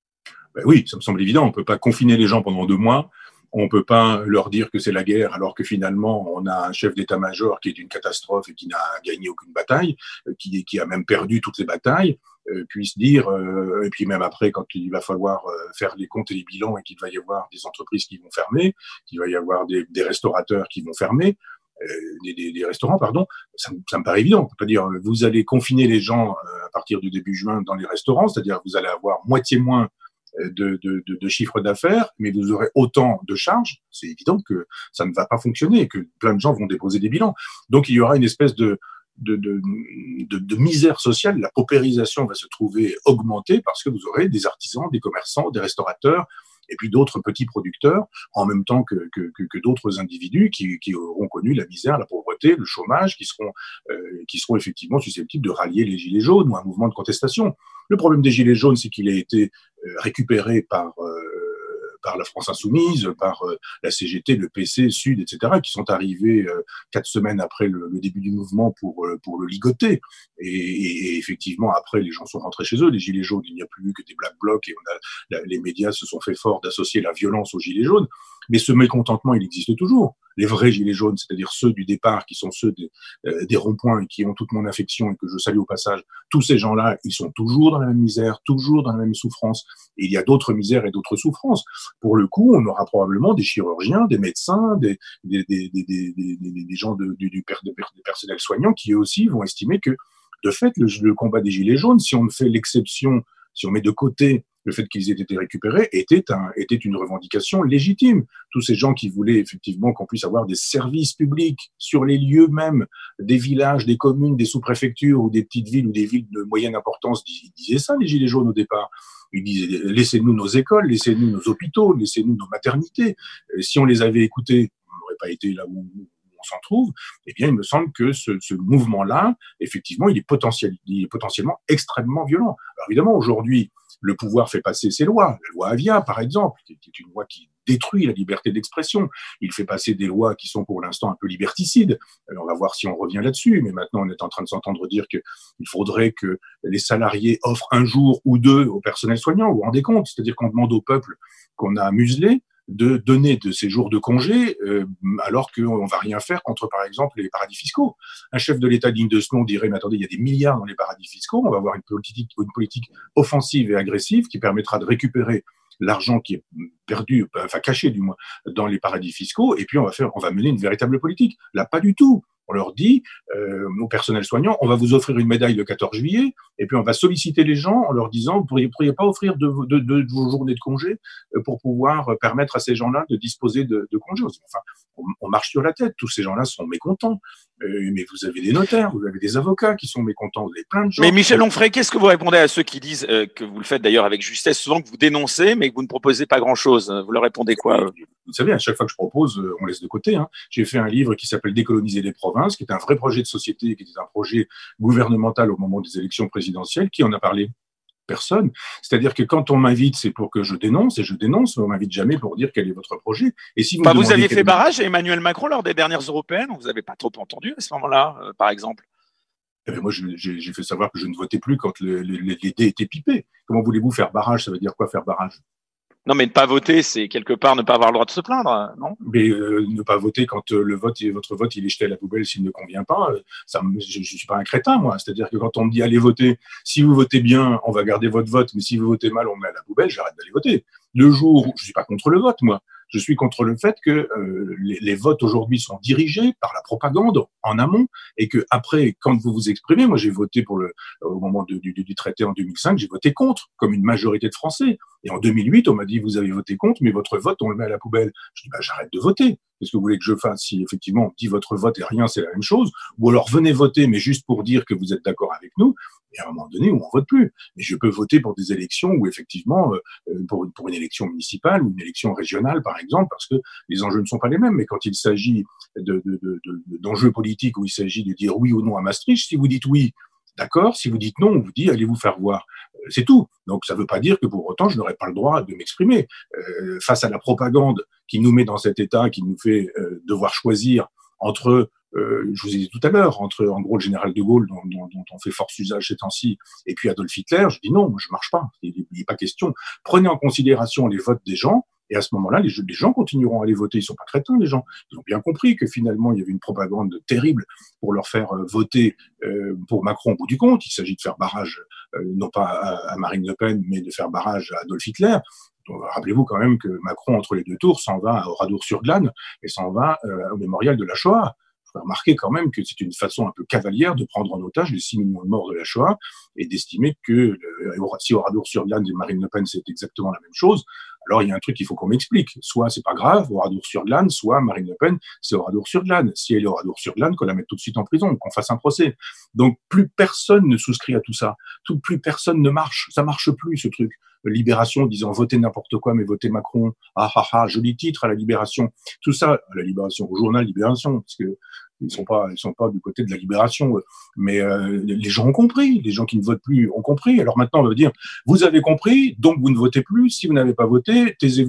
Ben oui, ça me semble évident. On peut pas confiner les gens pendant deux mois. On peut pas leur dire que c'est la guerre alors que finalement on a un chef d'état-major qui est une catastrophe et qui n'a gagné aucune bataille, qui, qui a même perdu toutes les batailles, euh, puisse dire, euh, et puis même après quand il va falloir euh, faire les comptes et les bilans et qu'il va y avoir des entreprises qui vont fermer, qu'il va y avoir des, des restaurateurs qui vont fermer, euh, des, des, des restaurants, pardon, ça, ça me paraît évident. On peut pas dire vous allez confiner les gens euh, à partir du début juin dans les restaurants, c'est-à-dire vous allez avoir moitié moins De, de, de, de chiffre d'affaires, mais vous aurez autant de charges, c'est évident que ça ne va pas fonctionner et que plein de gens vont déposer des bilans. Donc il y aura une espèce de, de, de, de, de misère sociale, la paupérisation va se trouver augmentée parce que vous aurez des artisans, des commerçants, des restaurateurs et puis d'autres petits producteurs, en même temps que, que, que, que d'autres individus qui, qui auront connu la misère, la pauvreté, le chômage, qui seront, euh, qui seront effectivement susceptibles de rallier les gilets jaunes ou un mouvement de contestation. Le problème des gilets jaunes, c'est qu'il a été euh, récupéré par, euh, par la France Insoumise, par euh, la C G T, le P C, Sud, et cetera, qui sont arrivés euh, quatre semaines après le, le début du mouvement pour euh, pour le ligoter. Et, et, et effectivement, après, les gens sont rentrés chez eux. Les gilets jaunes, il n'y a plus eu que des black blocs, et on a, la, les médias se sont fait fort d'associer la violence aux gilets jaunes. Mais ce mécontentement, il existe toujours. Les vrais gilets jaunes, c'est-à-dire ceux du départ, qui sont ceux des, euh, des ronds-points et qui ont toute mon affection et que je salue au passage, tous ces gens-là, ils sont toujours dans la même misère, toujours dans la même souffrance. Et il y a d'autres misères et d'autres souffrances. Pour le coup, on aura probablement des chirurgiens, des médecins, des, des, des, des, des, des, des gens de, du, du per, des personnels soignants qui eux aussi vont estimer que, de fait, le, le combat des gilets jaunes, si on fait l'exception, si on met de côté le fait qu'ils aient été récupérés, était, un, était une revendication légitime. Tous ces gens qui voulaient effectivement qu'on puisse avoir des services publics sur les lieux même des villages, des communes, des sous-préfectures ou des petites villes ou des villes de moyenne importance, ils disaient ça, les gilets jaunes au départ. Ils disaient, laissez-nous nos écoles, laissez-nous nos hôpitaux, laissez-nous nos maternités. Et si on les avait écoutés, on n'aurait pas été là où on s'en trouve. Eh bien, il me semble que ce, ce mouvement-là, effectivement, il est, potentiel, il est potentiellement extrêmement violent. Alors évidemment, aujourd'hui, le pouvoir fait passer ses lois. La loi Avia, par exemple, qui est une loi qui détruit la liberté d'expression. Il fait passer des lois qui sont pour l'instant un peu liberticides. Alors on va voir si on revient là-dessus, mais maintenant on est en train de s'entendre dire qu'il faudrait que les salariés offrent un jour ou deux au personnel soignant. Vous vous rendez compte? C'est-à-dire qu'on demande au peuple qu'on a muselé de donner de ces jours de congé euh, alors qu'on va rien faire contre, par exemple, les paradis fiscaux. Un chef de l'État digne de ce nom dirait, mais attendez, il y a des milliards dans les paradis fiscaux, on va avoir une politique, une politique offensive et agressive qui permettra de récupérer l'argent qui est perdu, enfin caché du moins, dans les paradis fiscaux, et puis on va faire, on va mener une véritable politique. Là, pas du tout. On leur dit, euh, au personnel soignant, on va vous offrir une médaille le quatorze juillet, et puis on va solliciter les gens en leur disant, vous pourriez, pourriez pas offrir de, de, de, de vos journées de congé pour pouvoir permettre à ces gens-là de disposer de, de congés. Enfin, on, on marche sur la tête. Tous ces gens-là sont mécontents. Euh, mais vous avez des notaires, vous avez des avocats qui sont mécontents, vous avez plein de gens. Mais Michel Onfray, qu'est-ce que vous répondez à ceux qui disent, euh, que vous le faites d'ailleurs avec justesse, souvent que vous dénoncez, mais que vous ne proposez pas grand-chose? Vous leur répondez quoi? euh Vous savez, à chaque fois que je propose, on laisse de côté. Hein. J'ai fait un livre qui s'appelle Décoloniser les provinces, qui est un vrai projet de société, qui était un projet gouvernemental au moment des élections présidentielles. Qui en a parlé? Personne. C'est-à-dire que quand on m'invite, c'est pour que je dénonce, et je dénonce, mais on m'invite jamais pour dire quel est votre projet. Et si vous, enfin, vous aviez fait barrage à Emmanuel Macron lors des dernières européennes, vous n'avez pas trop entendu à ce moment-là, euh, par exemple? Eh bien, moi, j'ai fait savoir que je ne votais plus quand le, le, les dés étaient pipés. Comment voulez-vous faire barrage? Ça veut dire quoi, faire barrage? Non, mais ne pas voter, c'est quelque part ne pas avoir le droit de se plaindre, non? Mais euh, ne pas voter quand euh, le vote, votre vote, il est jeté à la poubelle s'il ne convient pas, euh, ça, je ne suis pas un crétin, moi. C'est-à-dire que quand on me dit allez voter, si vous votez bien, on va garder votre vote, mais si vous votez mal, on met à la poubelle, j'arrête d'aller voter. Le jour où je ne suis pas contre le vote, moi. Je suis contre le fait que euh, les, les votes aujourd'hui sont dirigés par la propagande en amont et que après, quand vous vous exprimez, moi j'ai voté pour le au moment de, du, du traité en deux mille cinq, j'ai voté contre comme une majorité de Français. Et en deux mille huit, on m'a dit vous avez voté contre, mais votre vote on le met à la poubelle. Je dis bah j'arrête de voter. Qu'est-ce que vous voulez que je fasse? Si effectivement on dit votre vote et rien, c'est la même chose. Ou alors venez voter, mais juste pour dire que vous êtes d'accord avec nous. Et à un moment donné, où on vote plus. Mais je peux voter pour des élections où effectivement, euh, pour, une, pour une élection municipale ou une élection régionale, par exemple, parce que les enjeux ne sont pas les mêmes. Mais quand il s'agit de, de, de, de, d'enjeux politiques où il s'agit de dire oui ou non à Maastricht, si vous dites oui, d'accord. Si vous dites non, on vous dit allez vous faire voir. C'est tout. Donc ça ne veut pas dire que pour autant je n'aurai pas le droit de m'exprimer euh, face à la propagande qui nous met dans cet état, qui nous fait euh, devoir choisir entre Euh, je vous ai dit tout à l'heure, entre en gros le général de Gaulle dont, dont, dont on fait fort usage ces temps-ci et puis Adolf Hitler, je dis non, moi, je marche pas, il n'est pas question. Prenez en considération les votes des gens et à ce moment-là, les, les gens continueront à aller voter. Ils sont pas crétins, les gens. Ils ont bien compris que finalement, il y avait une propagande terrible pour leur faire euh, voter euh, pour Macron au bout du compte. Il s'agit de faire barrage, euh, non pas à, à Marine Le Pen, mais de faire barrage à Adolf Hitler. Rappelez-vous quand même que Macron, entre les deux tours, s'en va à Oradour-sur-Glane et s'en va euh, au mémorial de la Shoah. Il faut remarquer quand même que c'est une façon un peu cavalière de prendre en otage les six millions de morts de la Shoah et d'estimer que le, si Oradour-sur-Glane et Marine Le Pen, c'est exactement la même chose. Alors, il y a un truc qu'il faut qu'on m'explique. Soit c'est pas grave, Oradour-sur-Glane, soit Marine Le Pen, c'est Oradour-sur-Glane. Si elle est Oradour-sur-Glane, qu'on la mette tout de suite en prison, qu'on fasse un procès. Donc, plus personne ne souscrit à tout ça. Tout, plus personne ne marche. Ça marche plus, ce truc. Libération disant votez n'importe quoi, mais votez Macron. Ah, ah, ah, joli titre à la Libération. Tout ça, à la Libération, au journal Libération, parce que ils sont pas, ils sont pas du côté de la Libération. Mais euh, les gens ont compris. Les gens qui ne votent plus ont compris. Alors maintenant, on va dire, vous avez compris, donc vous ne votez plus. Si vous n'avez pas voté, taisez-vous donc.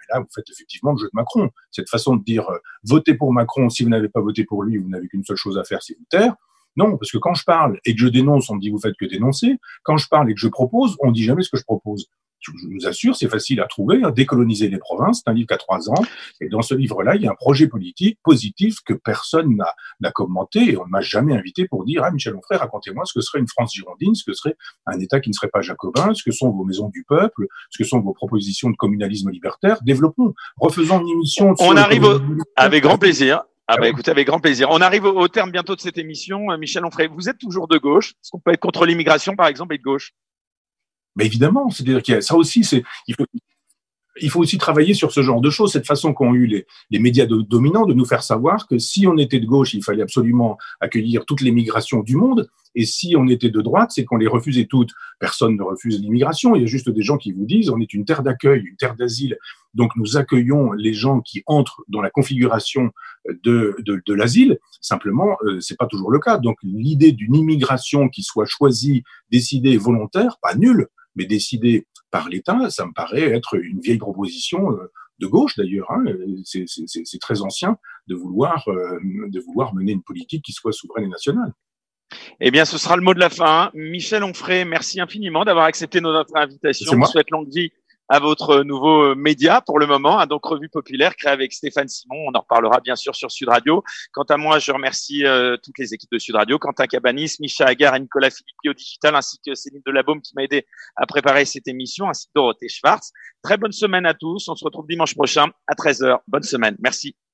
Mais là, vous faites effectivement le jeu de Macron. Cette façon de dire euh, votez pour Macron, si vous n'avez pas voté pour lui, vous n'avez qu'une seule chose à faire, c'est vous taire. Non, parce que quand je parle et que je dénonce, on me dit vous faites que dénoncer. Quand je parle et que je propose, on dit jamais ce que je propose. Je vous assure, c'est facile à trouver. Hein, Décoloniser les provinces, c'est un livre qui a trois ans. Et dans ce livre-là, il y a un projet politique positif que personne n'a, n'a commenté. Et on ne m'a jamais invité pour dire, ah, Michel Onfray, racontez-moi ce que serait une France girondine, ce que serait un État qui ne serait pas jacobin, ce que sont vos maisons du peuple, ce que sont vos propositions de communalisme libertaire. Développons. Refaisons une émission. On arrive au... avec grand plaisir. Ah bah écoutez, avec grand plaisir. On arrive au, au terme bientôt de cette émission. Michel Onfray, vous êtes toujours de gauche. Est-ce qu'on peut être contre l'immigration, par exemple, et de gauche? Mais évidemment, c'est-à-dire qu'il y a ça aussi, c'est il faut il faut aussi travailler sur ce genre de choses, cette façon qu'ont eu les, les médias de, dominants de nous faire savoir que si on était de gauche, il fallait absolument accueillir toutes les migrations du monde, et si on était de droite, c'est qu'on les refusait toutes. Personne ne refuse l'immigration, il y a juste des gens qui vous disent on est une terre d'accueil, une terre d'asile, donc nous accueillons les gens qui entrent dans la configuration de, de, de l'asile. Simplement, euh, c'est pas toujours le cas. Donc l'idée d'une immigration qui soit choisie, décidée, volontaire, pas nulle, mais décidée par l'État, ça me paraît être une vieille proposition euh, de gauche d'ailleurs. Hein. C'est, c'est, c'est très ancien de vouloir, euh, de vouloir mener une politique qui soit souveraine et nationale. Eh bien, ce sera le mot de la fin. Michel Onfray, merci infiniment d'avoir accepté notre invitation. Je vous souhaite longue vie à votre nouveau média pour le moment, hein, donc Revue Populaire, créé avec Stéphane Simon. On en reparlera bien sûr sur Sud Radio. Quant à moi, je remercie euh, toutes les équipes de Sud Radio, Quentin Cabanis, Micha Agar et Nicolas Philippi au digital, ainsi que Céline Delabaume qui m'a aidé à préparer cette émission, ainsi que Dorothée Schwartz. Très bonne semaine à tous. On se retrouve dimanche prochain à treize heures. Bonne semaine. Merci.